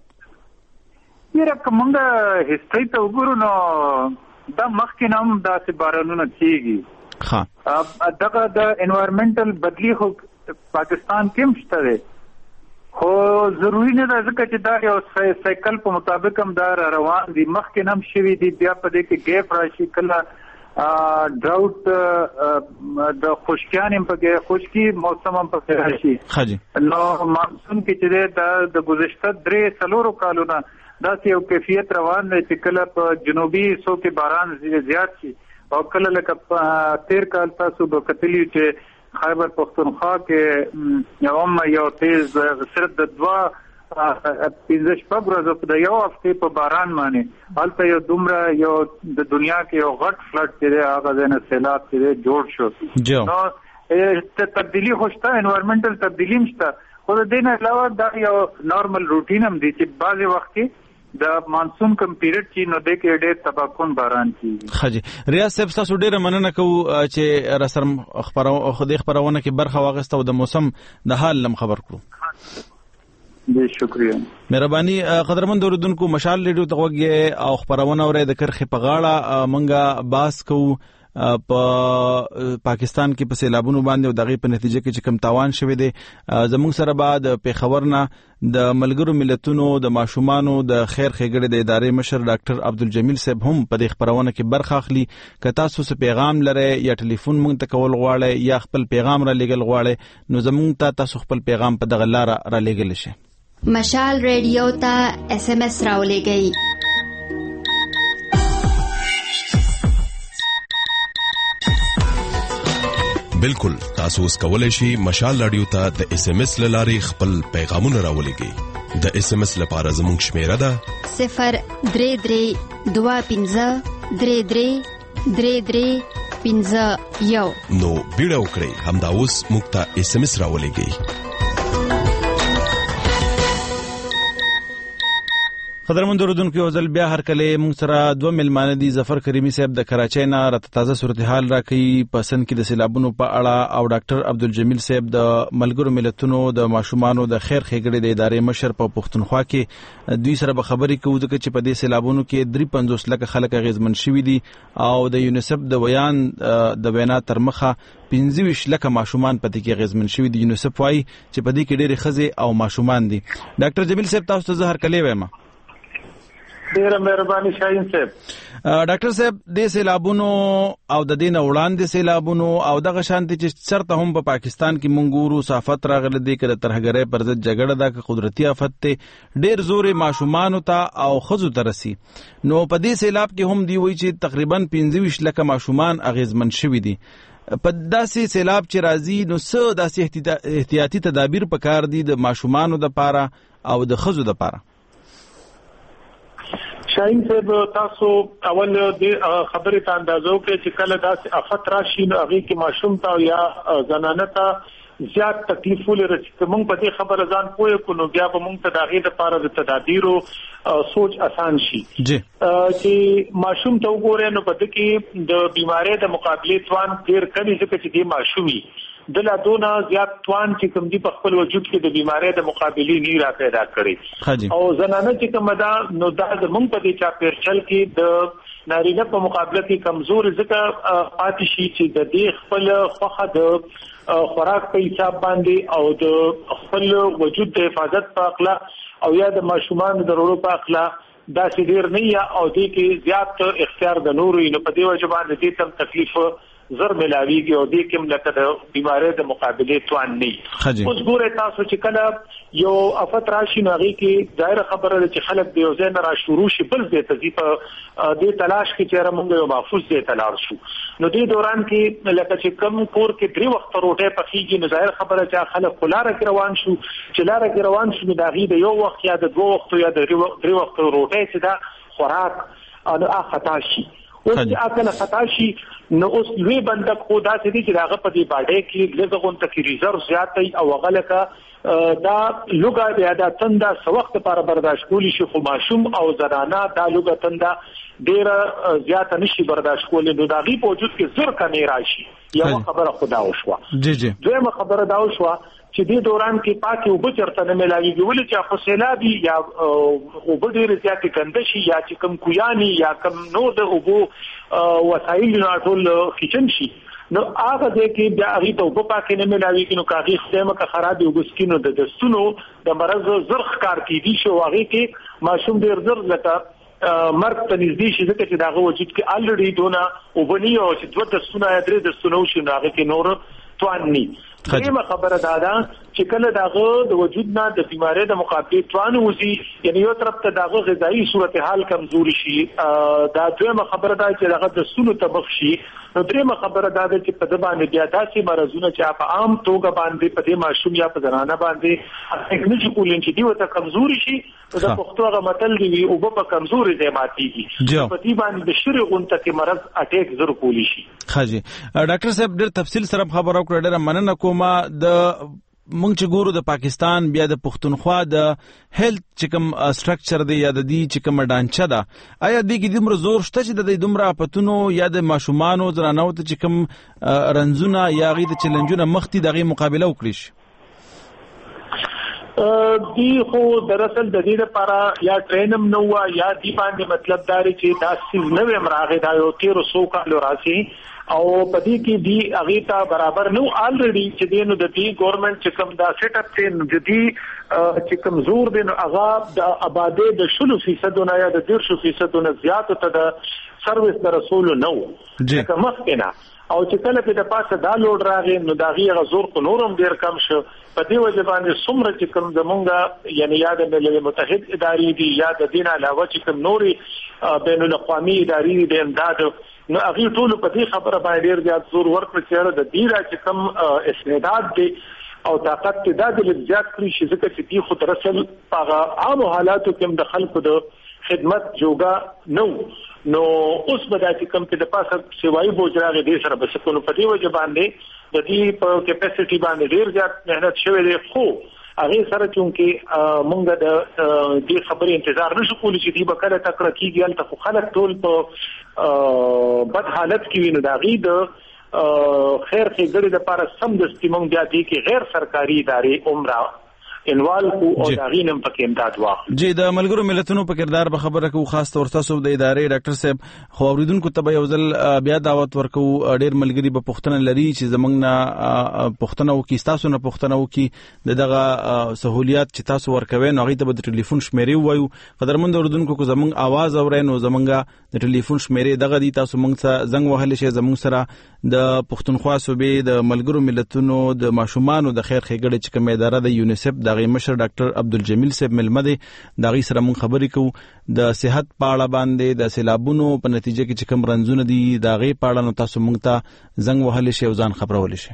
یره کومه هیستوري ته وګورو نو دا مخکې نوم داسې بارانونه کیږي ها دغه د انوایرنمنټل بدلی خو پاکستان کې مشته ده خو ضروری نه ده ځکه چې دا یو سایکل په مطابق هم دا روان دي مخکې نوم شوي دي بیا په دې کې ګیپ راشي کله ډراوټ د خشکیان په کې خشکی موسم هم په کې راشي نو مانسون کې چې د گذشته درې څلورو کالونو دا یو کیفیت روان دی چې کله په جنوبي حصو کې باران زیات شي او کله لکه تیر کال تاسو به کتلی چې خیبر پختونخوا کې یو یو تیز صرف د دوا پنځه شپږ ورځې په یو هفته په باران باندې هلته یو دومره یو د دنیا کې یو غټ فلډ چې هغه نه سیلاب چې جوړ شو نو تبدیلی خوشته انوایرنمنټل تبدیلی مشته خو د دې نه علاوه دا یو نارمل روټین هم دی چې بعضې وخت کې د مانسون کم پیریډ چې نو د کې ډېر تباکون باران کیږي. خجی ریاض صاحب تاسو ډېره مننه کوو چې را سره خبرونه خو د خبرونه کې برخه واغسته او د موسم د حال لم خبر کړو. ډېر شکریہ. مهرباني. قدرمن اوریدونکو مشال ریډیو ته وګورئ او خبرونه اورئ د کرخې په غاړه مونږه باس کوو په پاکستان کې په سیلابونو باندې او دغه په نتیجه کې چې کم تاوان شوی دی. زموږ سره بعد پیښور نه د ملګرو ملتونو د ماشومانو د خیر ښېګړې د ادارې مشر ډاکټر عبدالجمیل صاحب هم په دې خبرونه کې برخه اخلي. که تاسو څه پیغام لرئ یا ټلیفون مونږ ته کول غواړئ یا خپل پیغام را لېږل غواړئ نو زموږ ته تاسو خپل پیغام په دغه لاره را لېږلی شئ. مشال ریډیو ته ایس ایم ایس راولېږئ. بالکل تاسو اوس کولای شئ مشال رادیو ته د اس ام اس لارې خپل پیغامونه راولېږئ. د اس ام اس لپاره زموږ شمیره ده صفر درې درې دوه پنځه درې درې درې درې پنځه یو. نو بیړه وکړئ همدا اوس موږ ته اس ام اس راولېږئ. قدرمن اوریدونکو ځل بیا هر کله موږ سره دوه ملمانه دي. ظفر کریمی صاحب د کراچۍ نه راته تازه صورتحال راکړي په سند کې د سیلابونو په اړه او ډاکټر عبدالجمیل صاحب د ملګرو ملتونو د ماشومانو د خیر ښېګړې د ادارې مشر په پښتونخوا کې دوی سره به خبرې کوو ځکه چې په دې سیلابونو کې درې پنځوس لکه خلک اغېزمن شوي دي او د یونیسف د بیان د وینا تر مخه پنځه ویشت لکه ماشومان پدې کې اغېزمن شوي دي. یونیسف وايي چې په دې کې ډېرې ښځې او ماشومان دي. ډاکټر جمیل صاحب تاسو ته زه هر کله وایم. ډیره مهرباني شاهین صاحب. ډاکټر صاحب د سیلابونو او د دې نه وړاندې سیلابونو او دغه شانتي چې چرته هم په پاکستان کې مونږ ګورو صافت راغله دی کله ترهګرۍ پر ضد جګړه ده که قدرتي آفت ته ډېر زور ماشومان ته او خزو ترسي. نو په دې سیلاب کې هم دی وی چې تقریبا پنځه ویشت لکه ماشومان اغیزمن شوي دي. په داسې سیلاب چې راځي نو څه داسې احتیاطي تدابیر پکار دي د ماشومانو دپاره او د خزو دپاره؟ شاهین صاحب تاسو اول د خبرې ته اندازو کې چې کله داسې آفت راشي نو هغه کې ماشوم ته یا زنانه ته زیات تکلیف ولري چې موږ په دې خبره ځان پوهه کړو بیا به موږ ته دغه لپاره د تدابیرو سوچ آسان شي. جی چې ماشوم ته وګورئ نو په دې کې د بیماری د مقابله توان ډیر کمی ځکه چې د ماشومي دلا دونه زیات توان چې کوم دی په خپل وجود کې د بیماری د مقابله نه را پیدا کړي او زنانه چې کوم دا نو دا موږ په دې چا پرچل کې د نارینه په مقابله کې کمزور ځکه پاتې شي چې د دې خپل خوخه د خوراک په حساب باندې او د خپل وجود د حفاظت په اخلا او یا د ماشومان د ضرورت په اخلا دا چې ډیر نه یا او دې کې زیات اختیار د نورو نه په دې وجه باندې دې تم تکلیف زر ملاویږي او دې کوم لکه د بیماری د مقابله توان نه. اوس ګوره تاسو چې کله یو آفت راشي نو هغه کې ظاهر خبره ده چې خلک د یو ځای نه را شروع شي بل ځای ته ځي په دې تلاش کې چې موږ یو محفوظ ځای ته لاړ شو. نو دې دوران کې لکه چې کم کور کې درې وخت روټه پخېږي نو ظاهر خبره چې خلک خلاره کې روان شو چې لاره کې روان شو د هغه د یو وخت یا د دوه وخت یا د درې وخت روټه چې دا خوراک او خطا شي اوس چې اکل خطا شي نو اوس لوی بندک خو دا چې چې هغه په دې باډې کې لږه غونټه کې ریزرو زیاتې او غلکه دا لوګا بیا دا تنده سو وخت لپاره برداشت کولی شي خو ماشوم او زنانه دا لوګا تنده ډیره زیات نشي برداشت کولی نو دا غي په وجود کې زر کمی راشي. یو خبره خدا وشوه. جی جی دویمه خبره دا وشوه چې دې دوران کې پاکي وب چرته نه ملایږي ولې چې فصلابي یا وب ډېر زیات کنده شي یا چې کم کویانی یا کم نور د وب وسایل نه ټول کچن شي نو هغه دې کې بیا هغه ته وب پاکي نه ملایږي نو کاغي خدمه کا خرابي وبسکینو د دستونو د مرز زرخ کار کې دي شو هغه کې ماشوم ډېر زر لته مرګ ته نږدې شي ځکه چې داغه وجود کې الریډي دونه وبني او چې دوه دستونه یا درې دستونه شي نو هغه کې نور توان ني. دیمه خبره دا ده چې کله داغه د وجود نه د بیماری د مقابله توان وزي یعنی یو طرف ته داغه غذایی صورتحال کمزوري شي دا دیمه خبره ده چې داغه د سونو تبخ شي نو دیمه خبره ده چې په دبا نه بیا داسې مرزونه چې په عام توګه باندې په دې ماشوم یا په زنانه باندې ټکنیکی کولین چې دی وته کمزوري شي د پښتو غو متل دی او په کمزوري ځای ماتيږي په دې باندې د شری غونټه کې مرز اٹیک زر کولی شي. خاجي ډاکټر صاحب ډېر تفصیل سره خبرو کړې ډېر مننه کومه. د مونږ چې ګورو د پاکستان بیا د پښتونخوا د هیلث چې کوم سټرکچر دی یا د دې چې کوم ډانچه ده آیا دې کې دومره زور شته چې د دې دومره اپتونو یا د ماشومانو زنانو ته چې کوم رنځونه یا غي د چیلنجونه مختي دغه مقابله وکړي شي؟ دی خو دراصل د دې لپاره یا ټرینم نو یا دی باندې مطلب داري چې دا سیز نه ومراغه دا یو تیر سو کالو راسي او پدې کې دی هغه ته برابر نو الریډي چې دینو د دې ګورنمنت چې کوم دا سیټ اپ ته جدي چې کوم زور دین هغه د آبادی د شلو فیصد نه یا د ډیر شو فیصد نه زیات ته د سرویس د رسول نو چې مخکنه او چې کله په د پاسه دا لوډ راغی نو دا غي غزور کو نورم ډیر کم شو په دې وجه باندې څومره چې کوم زمونږه یعنی یاد ملل متحد ادارې دي یا د دین علاوه چې کوم نوري بین الاقوامي ادارې دي امداد نو هغه ټول په دې خبره باندې ډیر زیات زور ورکړ چې د دې چې کوم استعداد دي او طاقت دې د زیات کړی شي ځکه چې دی خو ترسل هغه عام حالاتو کې د خلکو د خدمت جوګه نو نو اوس به د کوم په د پاسه سیوای بوجراغه دې سره بس کو نو په دې وجه باندې د دې په کیپاسټي باندې ډیر زیات مهنت شوی دی خو هغه سره چونکه مونږ د دې خبرې انتظار نشو کولی چې دې بکره تکړه کیږي البته خو خلک ټول په بد حالت کې ویني دا غي د خیر خېګړې د لپاره سم د استمون بیا دي کې غیر سرکاري ادارې عمره انوال کو او داغینم پکې امداد واخلي. جی د ملګرو ملتونو په کردار به خبره کوو خاص تور تاسو د ادارې ډاکټر صاحب خو اوریدونکو ته یو ځل بیا دعوت ورکو ډېر ملګری به پښتنه لري چې زمنګ نه پښتنه وکي تاسو نه پښتنه وکي دغه سہولیات چې تاسو ورکوي نو غي ته د ټلیفون شمیرې وایو قدرمن اوریدونکو کو زمنګ आवाज اورئ نو زمنګ د ټلیفون شمیرې دغه دي تاسو مونږ ته زنګ وهل شي زمنګ سره د پښتونخوا صوبې د ملګرو ملتونو د ماشومانو د خیر خېګړې چې کومه اداره د یونیسف دغه مشر ډاکټر عبدالجمیل صاحب ملمده دغه سره مونږ خبرې کوو د صحت پاړه باندې د سیلابونو په نتیجه کې چې کوم رنځونه دي دغه پاړه نو تاسو مونږ ته زنګ وهل شي او ځان خبرول شي.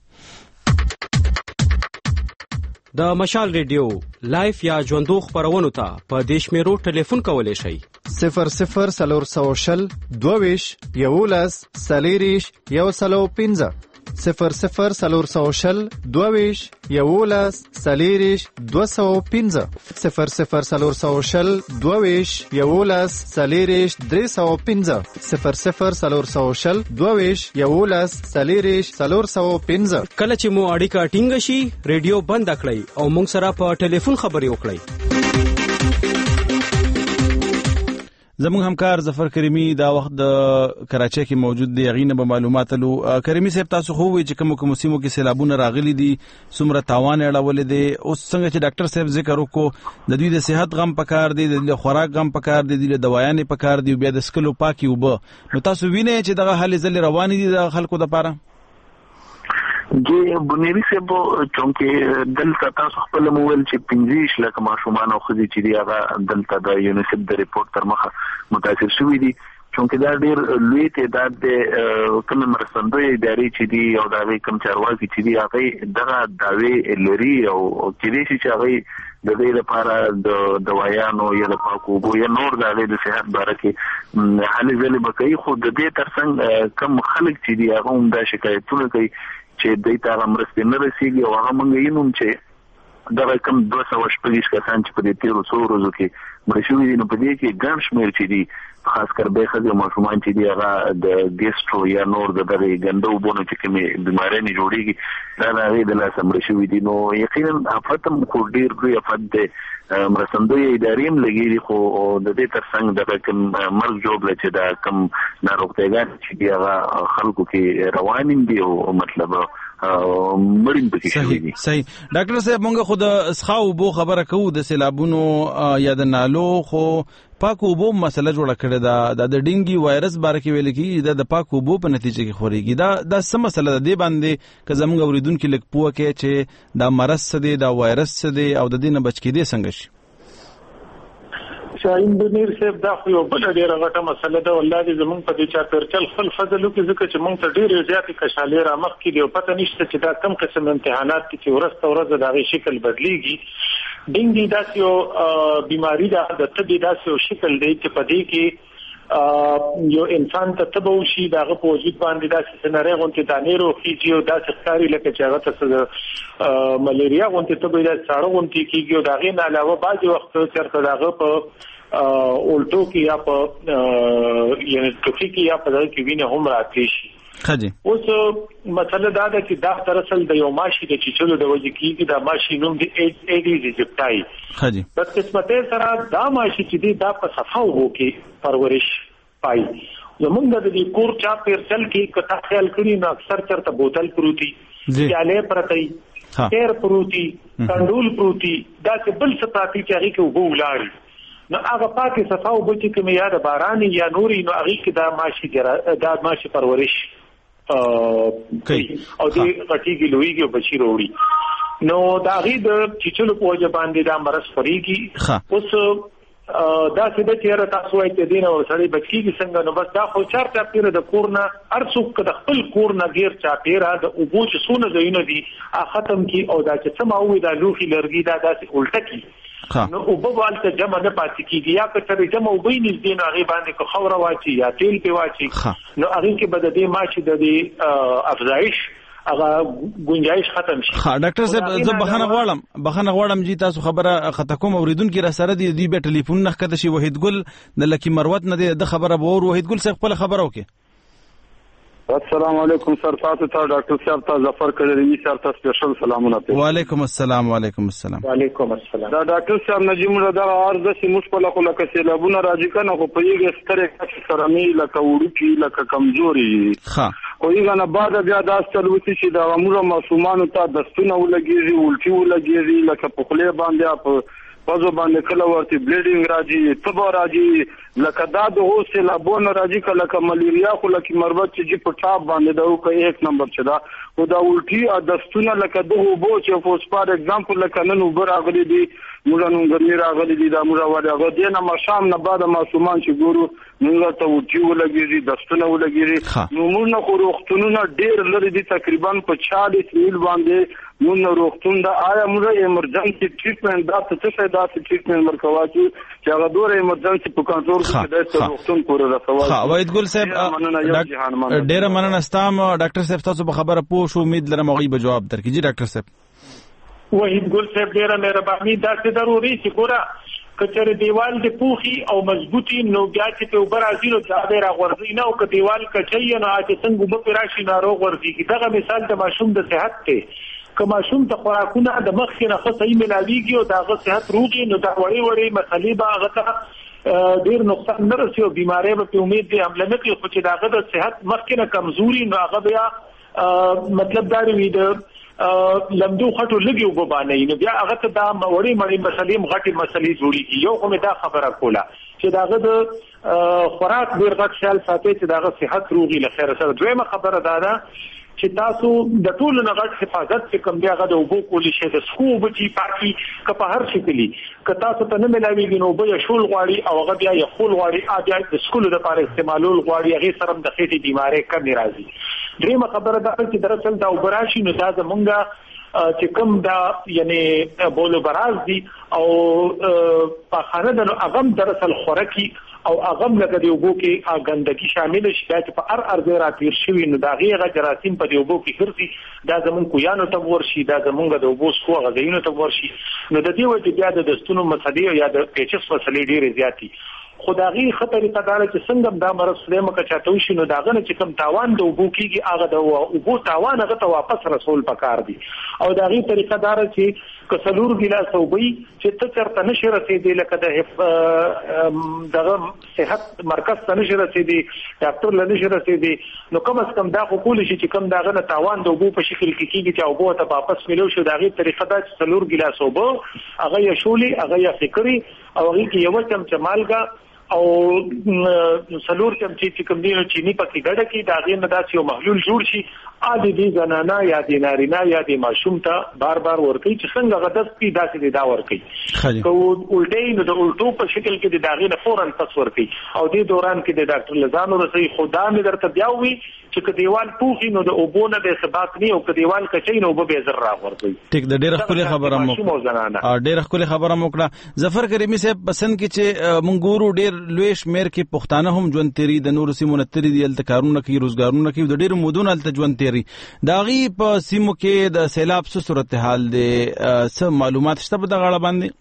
د مشال ریډیو لایف یا ژوندو خبرونو ته په دیش میرو ټلیفون کولای شئ صفر صفر سلور سوشل دوویش یولس سلیریش یو سلو پینځه صفر صفر سلور سوشل دوویش یولس سلیریش دو سو پینځه صفر صفر سلور سوشل دوویش یولس سلیریش درې سو پینځه صفر صفر سلور سوشل دوویش یولس سلیریش سلور سو پینځه. کله چې مو اړیکه ټینګ شي ریډیو بند کړئ او موږ سره په ټلیفون خبرې وکړئ. زموږ همکار ظفر کریمی دا وخت د کراچۍ کې موجود دی غینه به معلومات لو کریمی صاحب تاسو خو وی چې کوم کوم سیمو کې سیلابونه راغلي دي سمره تاوان اړول دي اوس څنګه چې ډاکټر صاحب ذکر وکړو د دوی د صحت غم پکار دي د خوراک غم پکار دي د دوايانې پکار دي بیا د سکلو پاکي وب نو تاسو وینئ چې دغه حل زل روان دي د خلکو لپاره جی بنيري سبو چونکه دلته تاسو خپل موبایل چې پنځیش لکه ماشومان او خدي چې دی هغه دلته د یونیسف د ریپورت تر مخه متاثر شوی دي چونکه دا ډیر لوی تعداد د کوم مرستندوی ادارې چې دی او دا کوم چارواکي چې دی هغه دغه داوی لري او چې دې چې هغه د دې لپاره د دوايانو یا د پاکو بو یا نور د صحت باره کې حالې ځلې بکې خو د دې ترڅنګ کم خلک چې دی هغه هم دا شکایتونه کوي چې دې ته مرستې نه رسیږي او هغه مونږ یې نوم چې دا کوم دوه سوه شپږ کسان چې په دې تیرو څو ورځو کې مړه شوي دي نو په دې کې ګڼ شمېر چې دي خاص کر به ښځې او ماشومان چې دي هغه د ګیسټرو یا نور د دغه ګنده اوبونو چې کومې بیمارۍ نه جوړېږي دا د هغې د لاسه مړه شوي دي نو یقینا افت هم خو ډېر لوی افت دی مرستندوی ادارې هم لګېږي خو د دې ترڅنګ دغه کوم مرګ ژوبله چې دا کوم ناروغتیاګان چې دي هغه خلکو کې روان دي او مطلب مړین پکې شوي دي. صحیح ډاکټر صاحب مونږ خو د اسخاو بو خبره کوو د سیلابونو یا د نالو خو پاکو بو مسله جوړه کړې ده د ډینګي وایرس باره کې ویل کېږي د پاکو بو په نتیجه کې خوريږي دا د سم مسله ده دی باندې که زموږ اوریدونکو لیک پوه کې چې دا مرض څه دی دا وایرس څه دی او د دې نه بچ کېدی څنګه شي. شاهین بنیر صاحب دا خو یو بل ډیره غټه مسله ده والله دې زمونږ په دې چا پرچل خپل فضل وکړي ځکه چې مونږ ته ډېرې زیاتې کشالې را مخ کې دی او پته نشته چې دا کم قسم امتحانات دي چې ورځ ته ورځ د هغې شکل بدلیږي ډینګي داسې یو بیماري ده د تبې داسې یو شکل دی چې په دې کې یو انسان ته تبو شي دغه په وجود باندې داسې سنره غونته دانیرو کیږي او داسې ښکاری لکه چې هغه ته ملیریا غونته تبو د ساړه غونته کیږي او دغه نه علاوه بعضي وخت چرته دغه په اولټو کې یا په یعنی ټوکی کې یا په دغه کې وینه هم راتلی شي. خدي اوس مسله دا ده چې دا تر اصل د یو ماشي د چیچلو د وجې کېږي دا ماشي نوم دی ایډیز ایجپټای. خدي بس قسمته سره دا ماشي چې دی دا په صفاو وو کې پرورش پای. زمونږ د دې کور چا پیر چل کې کته خیال کړی نو اکثر چرته بوتل پروتي چاله پرتای خیر پروتي کندول پروتي دا چې بل څه پاتې چې هغه کې وګو ولاړ نو هغه پاکي صفاو بچ کې مې یاد باران یا نوري نو هغه کې دا ماشي دا ماشي پرورش او دې غټيږي لویږي او بچی وروړي نو دا غي د چچلو په وجه باندې دا مرز فريږي. اوس دا څه د چیرې تاسو وایي چې دین او سړی بچیږي څنګه نو بس دا خو چار چا پیر د کورنا ارڅوک د خپل کورنا غیر چا پیرا د اوبو چې سونه زینو دي ختم کی او دا چې سماوي دا لوخي لرګي دا داسې الټه کی نو وبوال ته جمع نه پاتې کیږي یا که تر جمع وبې نږدې نه هغه باندې کو خوره واچي یا تیل په واچي نو هغه کې بد دې ماشي د دې افزایش هغه گنجائش ختم شي. ها ډاکټر صاحب زه بخنه غواړم بخنه غواړم جی تاسو خبره خطا کوم اوریدونکو را سره دی دی په ټلیفون نه کته شي وحید ګل د لکی مروت نه د خبره بور وحید ګل څخه خپل خبره وکي. السلام علیکم سر تاسو ته ډاکټر صاحب ته ظفر کړی سر تاسو سپیشل سلامونه. وعلیکم السلام وعلیکم السلام. وعلیکم السلام. دا ډاکټر صاحب نجیم را دا ارزه چې موږ په لکه لکه سیلابونه راځي کنه خو په یوه ستره کې سره مې لکه وړوکی لکه کمزوري ښه خو یې نه بعد بیا دا ستلوتی چې دا موږ معصومانو ته دستونه ولګيږي ولټي ولګيږي لکه په خله باندې په پزو باندې کله ورته بلیډینګ راځي تبو راځي لکه دا د هوسه لابون راځي کله ک ملیریا خو لکه مربت چې په ټاپ باندې دا یو یک نمبر چې دا او دا ولټي دستونه لکه دغه بو چې فوس فار ایگزامپل لکه نن وبر اغلی دي موږ نن ګرمي راغلي دي دا موږ ورغه دي نه مشام نه بعد معصومان چې ګورو موږ ته ولټي ولګيږي دستونه ولګيږي نو موږ نه خو وختونه ډېر لري دي تقریبا په چالیس میل باندې موږ وختونه دا آیا موږ ایمرجنسي ټریټمنټ دا څه دا ټریټمنټ ورکواچو چې هغه دوره ایمرجنسي په کنټرول کې د وختون پورې راځي. ها وحید ګل صاحب ډېر مننه ستاسو ډاکټر صاحب تاسو په خبره پوه شو امید لرم هغه به جواب درکړي. جی ډاکټر صاحب. وحید ګل صاحب ډېر مهرباني دا څه ضروري چې ګوره کچره دیوال د پوخي او مضبوطی نو بیا چې په اوپر راځي نو دا به راغورځي نه او که دیوال کچي نه اته څنګه وب پراشي ناروغ ورځي. دغه مثال د ماشوم د صحت ته که ماشوم ته خوراکونه د مخ نه خو صحیح ملاويږي او دغه صحت روغي نو دا وړي وړي مسلې به هغه ته ډیر نقصان نه رسي او بيمارۍ به په امید دي عمل نه کوي خو چې دغه د صحت مخ نه کمزوري نو هغه بیا مطلب دا وی د لمدو خټو لګي وبانې نو بیا هغه ته دا وړي مړي مسلې مغټي مسلې جوړيږي. یو کومه دا خبره کوله چې داغه د خوراک ډیر غټ خیال ساتي چې داغه صحت روغي لخير سره. دویمه خبره دا ده چې تاسو د ټولو نه غټ حفاظت چې کوم دی هغه د اوبو کولی شي د سکو بچي پاکي که په هر شکلي که تاسو ته نه ملاويږي نو به شول غواړي او هغه بیا یې خول غواړي بیا د سکولو لپاره استعمالول غواړي هغه سره د خېټې بيمارۍ کم راځي. دریمه خبره دا چې درصل دا وبراشي نو دا زمونږه چې کوم دا یعنی بولو براز دي او په خانه د اغم درصل خورکی او اغم لکه دی وګو کې غندګي شامل شي چې په هر ارزه راتیر شوی نو دا غیغه جراثیم په دی وګو کې ګرځي دا زمون کویانو ته ورشي دا زمونږ د وګو سکو غزینو ته ورشي نو د دې وجه بیا د دستونو مسلې یا د پیچس مسلې ډېرې زیاتی. خدایي خطر قدار چې څنګه دا مرض سليمه کا چاته وشي نو داغه نه چې کوم تاوان د وګو کېږي هغه د وګو تاوان هغه ته واپس رسول پکار دي او داغي طریقه دار چې کسلور ګلاس او بي چې ته چرته نشي رسیدي لکه د دغه صحت مرکز ته نشي رسیدي ډاکټر له نشي رسیدي نو کوم اس کم دا حقوق شي چې کوم داغه نه تاوان د وګو په شکل کې کېږي چې وګو ته واپس ملو شي داغي طریقه دا چې سلور ګلاس او بو هغه یې شولي هغه یې فکری او هغه کې یو چمچ مالګه او سلور چمچې چې کوم دی چینی پکې ګډه کې دا غي نه داسې یو محلول جوړ شي عادي دي زنانه یا د نارینه یا د ماشوم ته بار بار ورکی چې څنګه غدس پی داسې دی دا ورکی کو الټی نو د الټو په شکل کې د داغې نه فورن پس ورکی او د دوران کې د ډاکټر لزانو رسي خدا مې درته بیا وی چې ک دیوال پوخي نو د اوبونه به ثبات نه او ک دیوال کچې نو به زر را ورکی ټیک د ډیره خپل خبره مو ډیره خپل خبره مو کړه ظفر کریمی صاحب پسند کې چې منګورو ډیر لوی شمیر کې پښتانه هم ژوند تیری د نور سیمو نتری دی الته کارونه کوي روزګارونه کوي د ډیر مودون الته ژوند تیری داغي په سیمو کې د سیلاب څه صورتحال دی څه معلومات شته په دغه اړه باندې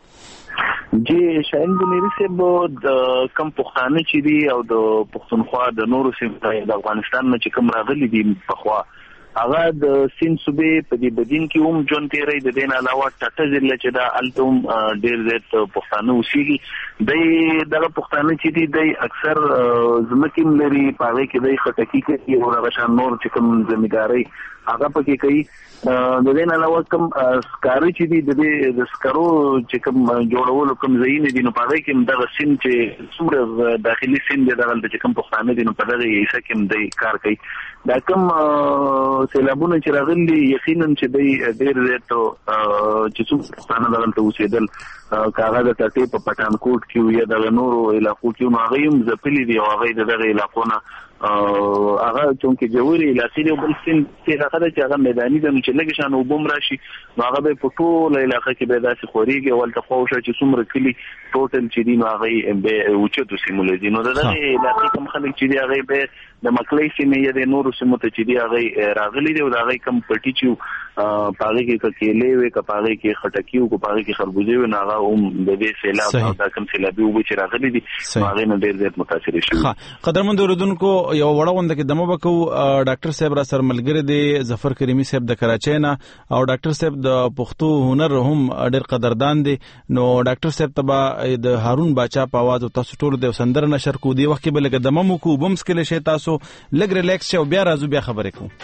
جی شاهین بنيري صاحب د کم پښتانه چې دی او د پښتونخوا د نورو سیمو د افغانستان نه چې کوم راغلي دي په خوا هغه د سین صوبې په دې بدین کې هم جون تیری د دین علاوه ټاټه ضلع چې دا التم ډیر زیات پښتانه اوسېږي د دغه پښتانه چې دي د اکثر زمکیم لري پاره کې د خټکی کې او راغشان نور چې کوم ځمیداري هغه پکې کوي د دین علاوه کوم سکاري چې دي د د سکارو چې کوم جوړولو کوم ځای نه دي نو پاره کې دغه سین چې څومره داخلي سین دی دغه چې کوم پښتانه دي نو په دغه یې څه کوم دی کار کوي دا کوم سیلابونه چې راغلي یقینا چې دی ډیر زیات چې څومره پښتانه دغه اوسېدل کاغذ د ټاټې په پټانکوټ کې یا د نورو علاقو کې هغه هم ځپلي دي او هغه دغه علاقونه هغه چونکه جوړي علاقې دی بل سین چې هغه د هغه میداني د چې لګ شان وبم راشي هغه به په ټول علاقې کې به داسې خوريږي ولته خوښه چې څومره کلی ټوټل چې دی نو هغه به اوچتو سیمول دي نو دغه علاقې کوم خلک چې دی هغه به د مکلې سیمې یا د نورو سیمو ته چې دی هغه راغلي دی او هغه کم پټی چې پاره کې کېلې وي کپاره کې خټکی او کپاره کې خربوزه وي هغه هم د دې سیلاب او د کم سیلابي وب چې راغلي دي هغه نه ډیر زیات متاثر شي ها قدرمن اوردونکو یو وړوند کې دمو بکو ډاکټر صاحب را سره ملګری دی ظفر کریمی صاحب د کراچۍ نه او ډاکټر صاحب د پښتو هنر هم ډیر قدردان دي نو ډاکټر صاحب تبا د هارون باچا په आवाज او تاسو ټول د سندر نشر کو دی وخت کې بلګ دمو کو بمس کې له شي تاسو لګ ریلیکس شو بیا راځو بیا خبرې کوم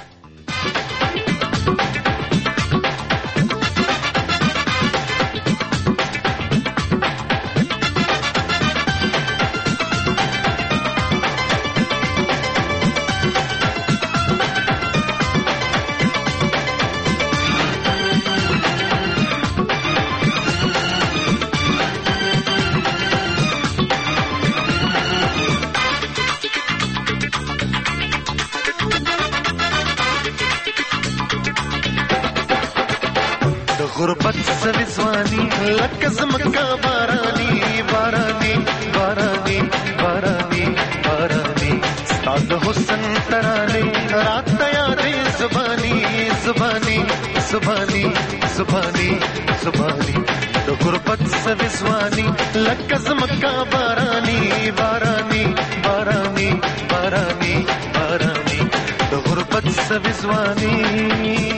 غربت سوزوانی لکه زمکا بارانی بارانی بارانی بارانی بارانی ستاد حسن ترانه رات یادی زبانی زبانی زبانی زبانی زبانی د غربت سوزوانی لکه زمکا بارانی بارانی بارانی بارانی بارانی د غربت سوزوانی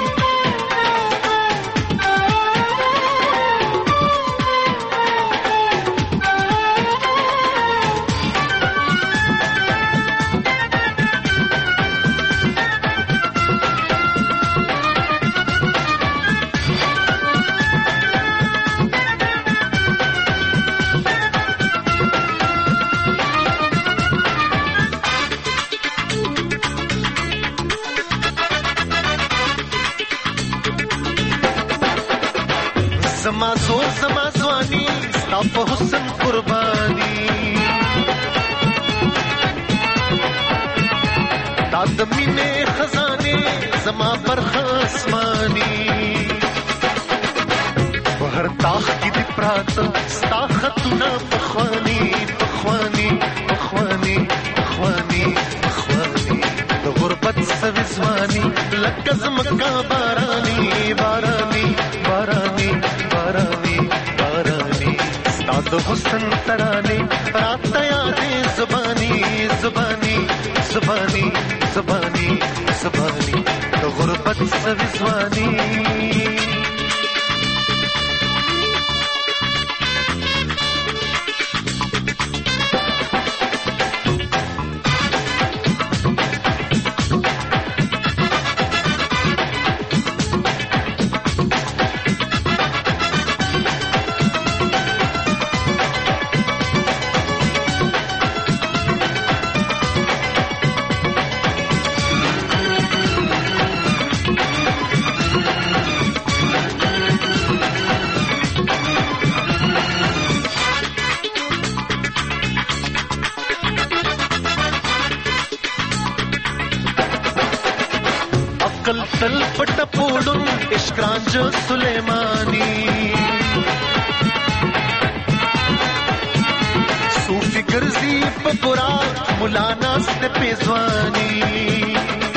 زما زور زما ځواني ستا په حسن قرباني دا د مینې خزانې زما برخه اسماني په هر تاخ کې دې پراته ستا خطونه پخواني پخواني پخواني پخواني پخواني د غربت سوي ځواني لکه زمکا باراني باراني باراني بارانی بارانی ستاد حسن ترانے رات یادیں زبانی زبانی زبانی زبانی زبانی غربت سوزوانی اشکرانج سلیمانی صوفی گرزی پپرات مولانا سے پیزوانی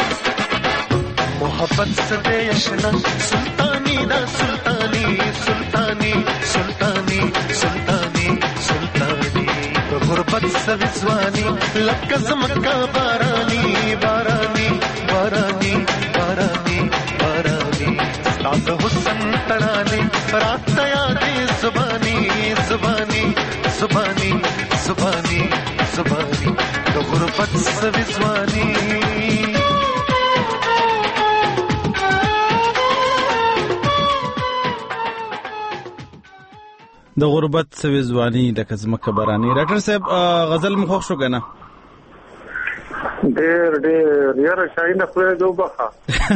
محبت سے یشنا سلطانی دا سلطانی سلطانی سلطانی سلطانی سلطانی غربت سے وزوانی لکز مکہ بارانی بارانی بارانی بارانی بارانی استاد حسن ترانے رات یادیں زبانی زبانی زبانی زبانی زبانی غربت سے وزوانی د غربت سوي ځواني د کزمکه براني. ډاکټر صاحب غزل مخ شو کنه ډېر ډېر یاره شاین خو دې وبخه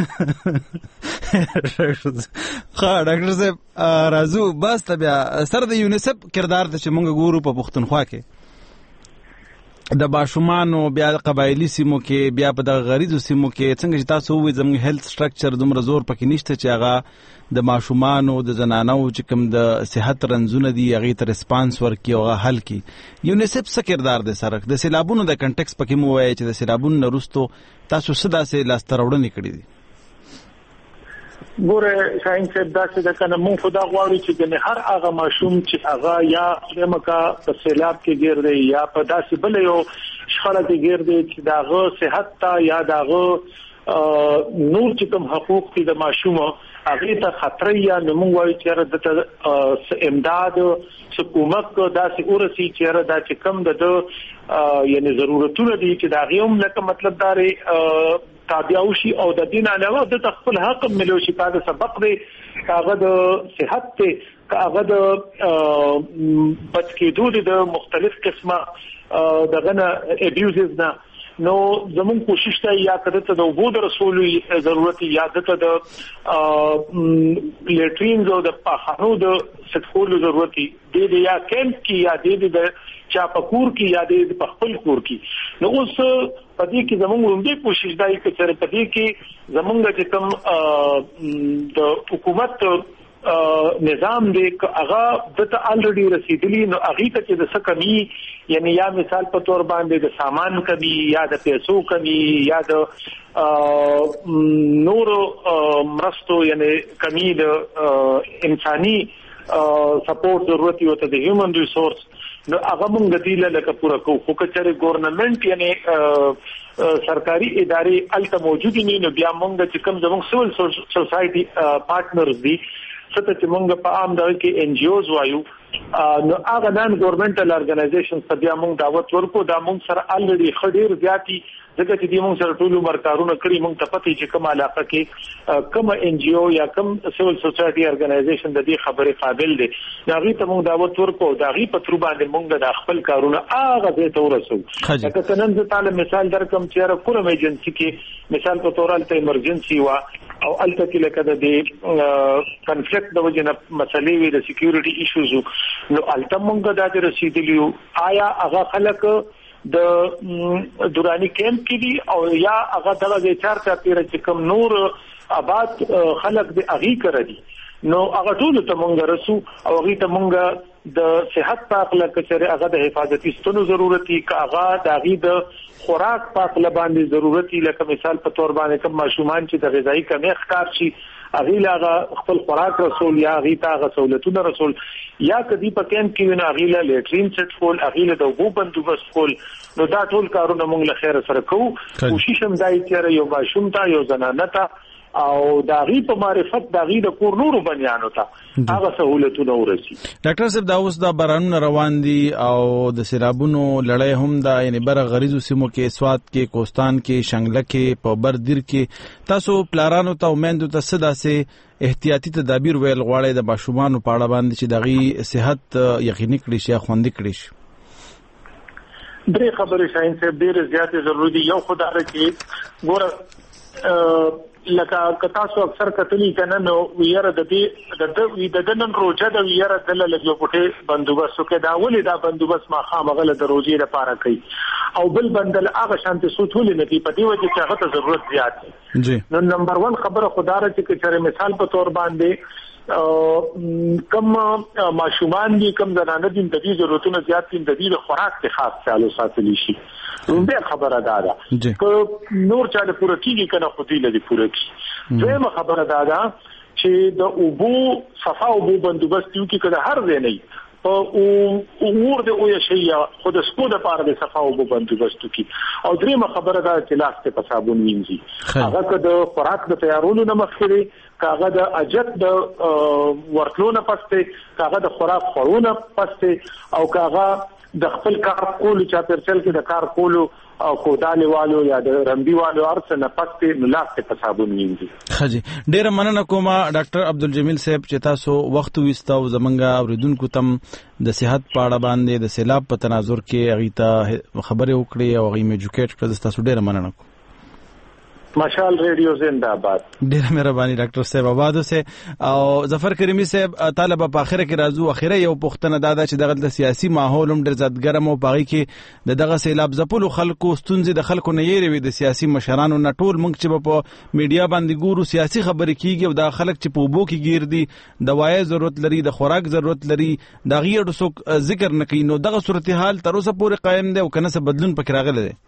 ښه ډاکټر صاحب راځو بس ته بیا سره د یونیسف کردار د چې مونږ ګورو په پښتونخوا کې د ماشومانو بیا قبایلی سیمو کې بیا په د غریزو سیمو کې څنګه چې تاسو وایي زموږ هیلث سټرکچر دومره زور پکې نشته چې هغه د ماشومانو د زنانو چې کوم د صحت رنځونه دي هغې ته ریسپانس ورکړي او هغه حل کړي. یونیسف څه کردار دی سره د سیلابونو د کنټکس پکې مو وایي چې د سیلابونو نه وروستو تاسو څه داسې لاسته راوړنې کړي دي؟ ګوره شاهین صاحب داسې ده کنه مونږ خو دا غواړو چې ګنې هر هغه ماشوم چې هغه یا خدای مکه په سیلاب کې ګیر دی یا په داسې بل یو شخړه کې ګیر دی چې د هغه صحت ته یا د هغه نور چې کوم حقوق دي د ماشوم هغه ته خطر یا نمو وایي چې د امداد حکومت داسې ورسي چې دا چې کم د یعنی ضرورتونه دي چې دا غيوم لکه مطلب داري تابع شي او د دین علاوه د خپل حق ملو شي په سبق دی هغه د صحت ته هغه د بچ کېدو د مختلف قسمه دغه نه ابیوزز نه نو زمون کوشش ته یا کړه ته د وګړو د رسول ضرورت یا د د لیټرینز او د پاخانو د سټکولو ضرورت دی د یا کیمپ کې یا د د چاپکور کې یا د خپل کور کې نو اوس پدې کې زمون لومړی کوشش دی چې پدې کې زمونږ چې کوم د حکومت نظام دی هغه د ته الریډي رسیدلی نو هغه ته چې د سکمی یعنی یا مثال په تور باندې د سامان کمی یا د پیسو کمی یا د نور مرستو یعنی کمی د انساني سپورټ ضرورت یو ته د هیومن ریسورس نو هغه موږ د دې لکه پوره کوو خو کچره ګورنمنت یعنی سرکاري ادارې الته موجود نه نو بیا موږ چې کوم زموږ سیول سوسایټي پارټنرز دي څه چې موږ په عام ډول کې ان جی اوز وایو نو هغه نن ګورنمنټل ارګنایزیشن ته بیا موږ دعوت ورکو دا موږ سره الریډي خډیر زیاتی ځکه چې د موږ سره ټول عمر کارونه کړی موږ ته پته چې کوم علاقه کې کوم ان جی او یا کوم سیول سوسایټي ارګنایزیشن د دې خبره قابل دي دا غي ته موږ دعوت ورکو دا غي په تر باندې موږ د خپل کارونه هغه دې ته ورسو لکه څنګه چې تعالی مثال درکم چې کوم ایجنسی کې مثال په تور الته ایمرجنسي وا او الته کې لکه د دې کنفلیکټ د وجه نه مسلې وي د سکیورټي ایشوز نو الته موږ د رسیدلیو آیا هغه خلک د دورانی کیمپ کې دي او یا هغه دغه چار چا پیر چې کوم نور آباد خلک د اغي کړی دي نو هغه ټول ته مونږ رسو او هغه ته مونږ د صحت پاک لکه چې هغه د حفاظتي ستونو ضرورتي کا هغه د هغه د خوراک پاک لباندې ضرورتي لکه مثال په تور باندې کوم ماشومان چې د غذایی کمی ښکار شي هغه لاغه خپل خوراک رسول یا هغه ته سہولتونه رسول یا کدی په کیمپ کې نه هغه له لیټرین سیټ کول هغه له د وګو بندوبست کول نو دا ټول کارونه موږ له خیر سره کوو کوشش هم دای چې یو ماشوم ته یو زنانه ته او داغي په معرفت داغي د کور نورو بنیانو ته هغه سہولتونه ورسي. ډاکټر صاحب دا اوس دا بارانونه روان دي او د سیلابونو لړۍ هم دا یعنی بر غریزو سیمو کې سواد کې کوستان کې شنګله کې په بردیر کې تاسو پلارانو ته ومندو ته صدا سه احتیاطي تدابیر ویل غواړي د ماشومان په اړه باندې چې داغي صحت یقیني کړي شي خوندې کړي شي. درې خبرې شاین صاحب ډېر زیاتې ضروري یو خدای کې ګوره لکه کتا سو اکثر کتلی کنه نو ویره د دې د د د نن روزه د ویره د لږه پټه بندوبست کې دا ولې دا بندوبست ما خامغله د روزي لپاره کوي او بل بندل هغه شانتي سوتول نه دی په دې وجه چې هغه ته ضرورت زیات دی جی نو نمبر ون خبره خدای چې چې مثال په تور باندې کم ماشومان دي کم زنانه دي د دې ضرورتونو زیات دي د دې خوراک ته خاص چالو ساتلی شي دې خبره ده چې نور چاله پوره کیږي کنه خو دې لدی پوره کی دغه خبره ده چې د اوبو صفا اوبو بندوبست یو کې کده هر ځای نه او امور د اوه شي خود سپو د پاره د صفا اوبو بندوبست کی او دریمه خبره ده چې لاس ته په صابون وینځي هغه کده خوراک د تیارولو نه مخکې کاغه د اجت د ورتلونه پسته کاغه د خوراک خورونه پسته او کاغه د خپل کار کولو چا پرچل کې د کار کولو او کودالي والو یا د رمبي والو ارڅ نه پسته ملاقات په صابون وینځي خجی ډیر مننه کوم ډاکټر عبدالجمیل صاحب چې تاسو وخت وستاو زمونږه اوریدونکو تم د صحت پاړه باندې د سیلاب په تناظر کې اغیتا خبره وکړي او غي میجوکیټ کړه تاسو ډیر مننه کوم مشال ریډیو زنده‌باد ډیر مهرباني ډاکټر صاحب آباد اوسه او ظفر کریمی صاحب طالب په اخره کې راځو اخره یو پښتنه دادا چې دغه د سیاسي ماحول هم ډیر زیاتګرم او باغی کې د دغه سیلاب زپلو خلکو ستونزې د خلکو نه یې وي د سیاسي مشرانو نه ټول موږ چې په میډیا باندې ګورو سیاسي خبرې کیږي او دا خلک چې په وبو کې گیر دي دوايي ضرورت لري د خوراک ضرورت لري دا غیړو څوک ذکر نه کوي نو دغه صورتحال تر اوسه پورې قائم دی او کنه څه بدلون پکې راغلی دی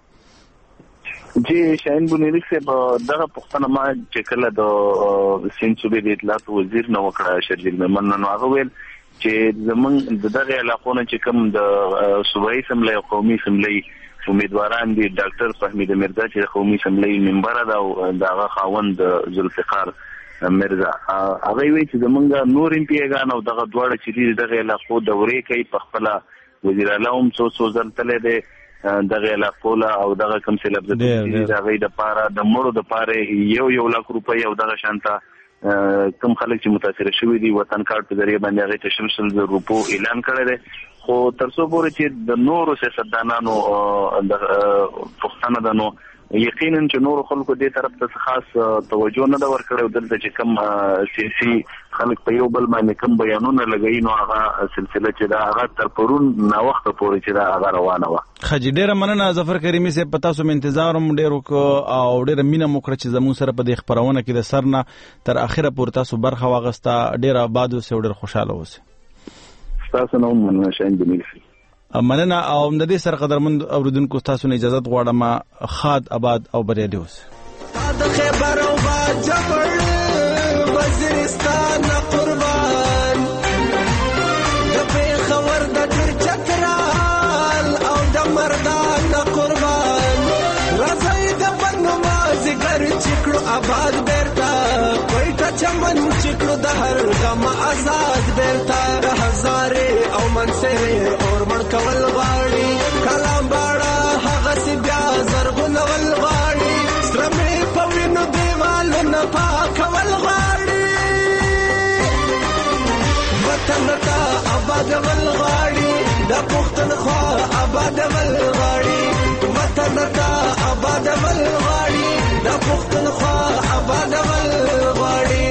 جی شاهین بنيري صاحب دغه پښتنه ما چې کله د سین صوبې د اطلاعات وزیر نو وکړه شرجیل ممن نو هغه ویل چې زمونږ دغه علاقونه چې کوم د صوبایي سملې او قومي سملې امیدواران دي ډاکټر فهمید مرزا چې قومي سملې منبر ده او دغه خاوند ذوالفقار مرزا هغه وی چې زمونږ نور ام پی ایګان او دغه دواړه چې دغه علاقو دورې کوي په خپل وزیر اعلی هم څو څو ځلتلې ده دغه علاقو او دغه کم سیلاب د دغه د پاره د مړو د پاره یو یو لک روپۍ او دغه شانتا کم خلک چې متاثر شوي دي وطن کارت په ذریعہ باندې هغه تشل شل روپو اعلان کړی دی خو تر څو پورې چې د نورو سیاستدانانو د پښتنه د نو یقینا چې نور خلکو دې طرف ته خاص توجه نه دا ورکړو دلته چې کم سیاسي خلک په یو بل باندې کم بیانونه لګوي نو هغه سلسله چې دا هغه تر پرون نا وخت پورې چې دا هغه روانه و خجی ډیره مننه ظفر کریمی صاحب پتا سو مې انتظار هم ډیرو او ډیره مینه مکړه چې زموږ سره په دې خبرونه کې د سرنا تر اخره پورې تاسو برخه واغستا ډیره آباد او ډیر خوشاله اوسه تاسو نو مننه شاین بنیفي مننه او د دې سره قدرمند اوریدونکو تاسو نه اجازه غواړم خاد آباد او بریالي اوسه د خبر او جبر وزیرستان قربان د پیښور د ډیر چترال او د مردان قربان راځي د بنماز ګر چکړو آباد بیرتا کوټه چمن چکړو د هر غم آزاد بیرتا هزارې او منصره اور من کول غاړي کلام باړه هغه سی بیا زرغون ول غاړي سترمې پوینو دیوال نه پاکول غاړي وطن ته آباد ول غاړي د پښتونخوا آباد ول غاړي وطن ته آباد ول غاړي د پښتونخوا آباد ول غاړي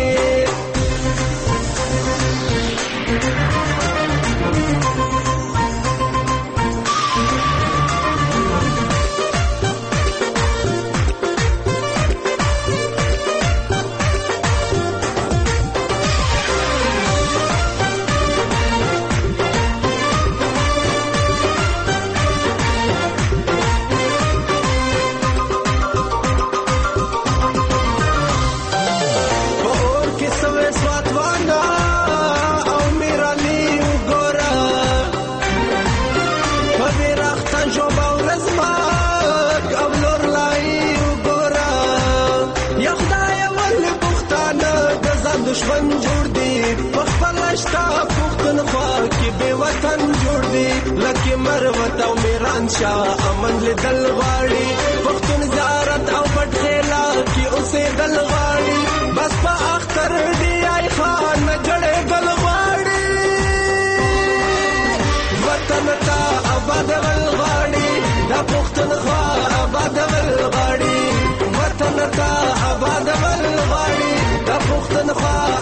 دشمن جوړ دی خپل شتا پښتونخوا کې به وطن جوړ دی لکه مروت او میران شاه امن لیدل غواړي پښتون زیارت او پټ خیلا کې اوسې دل غواړي بس په اختر دی آی خان جړې دل غواړي وطن ته آباد ول غواړي د پښتونخوا آباد ول غواړي وطن ته الله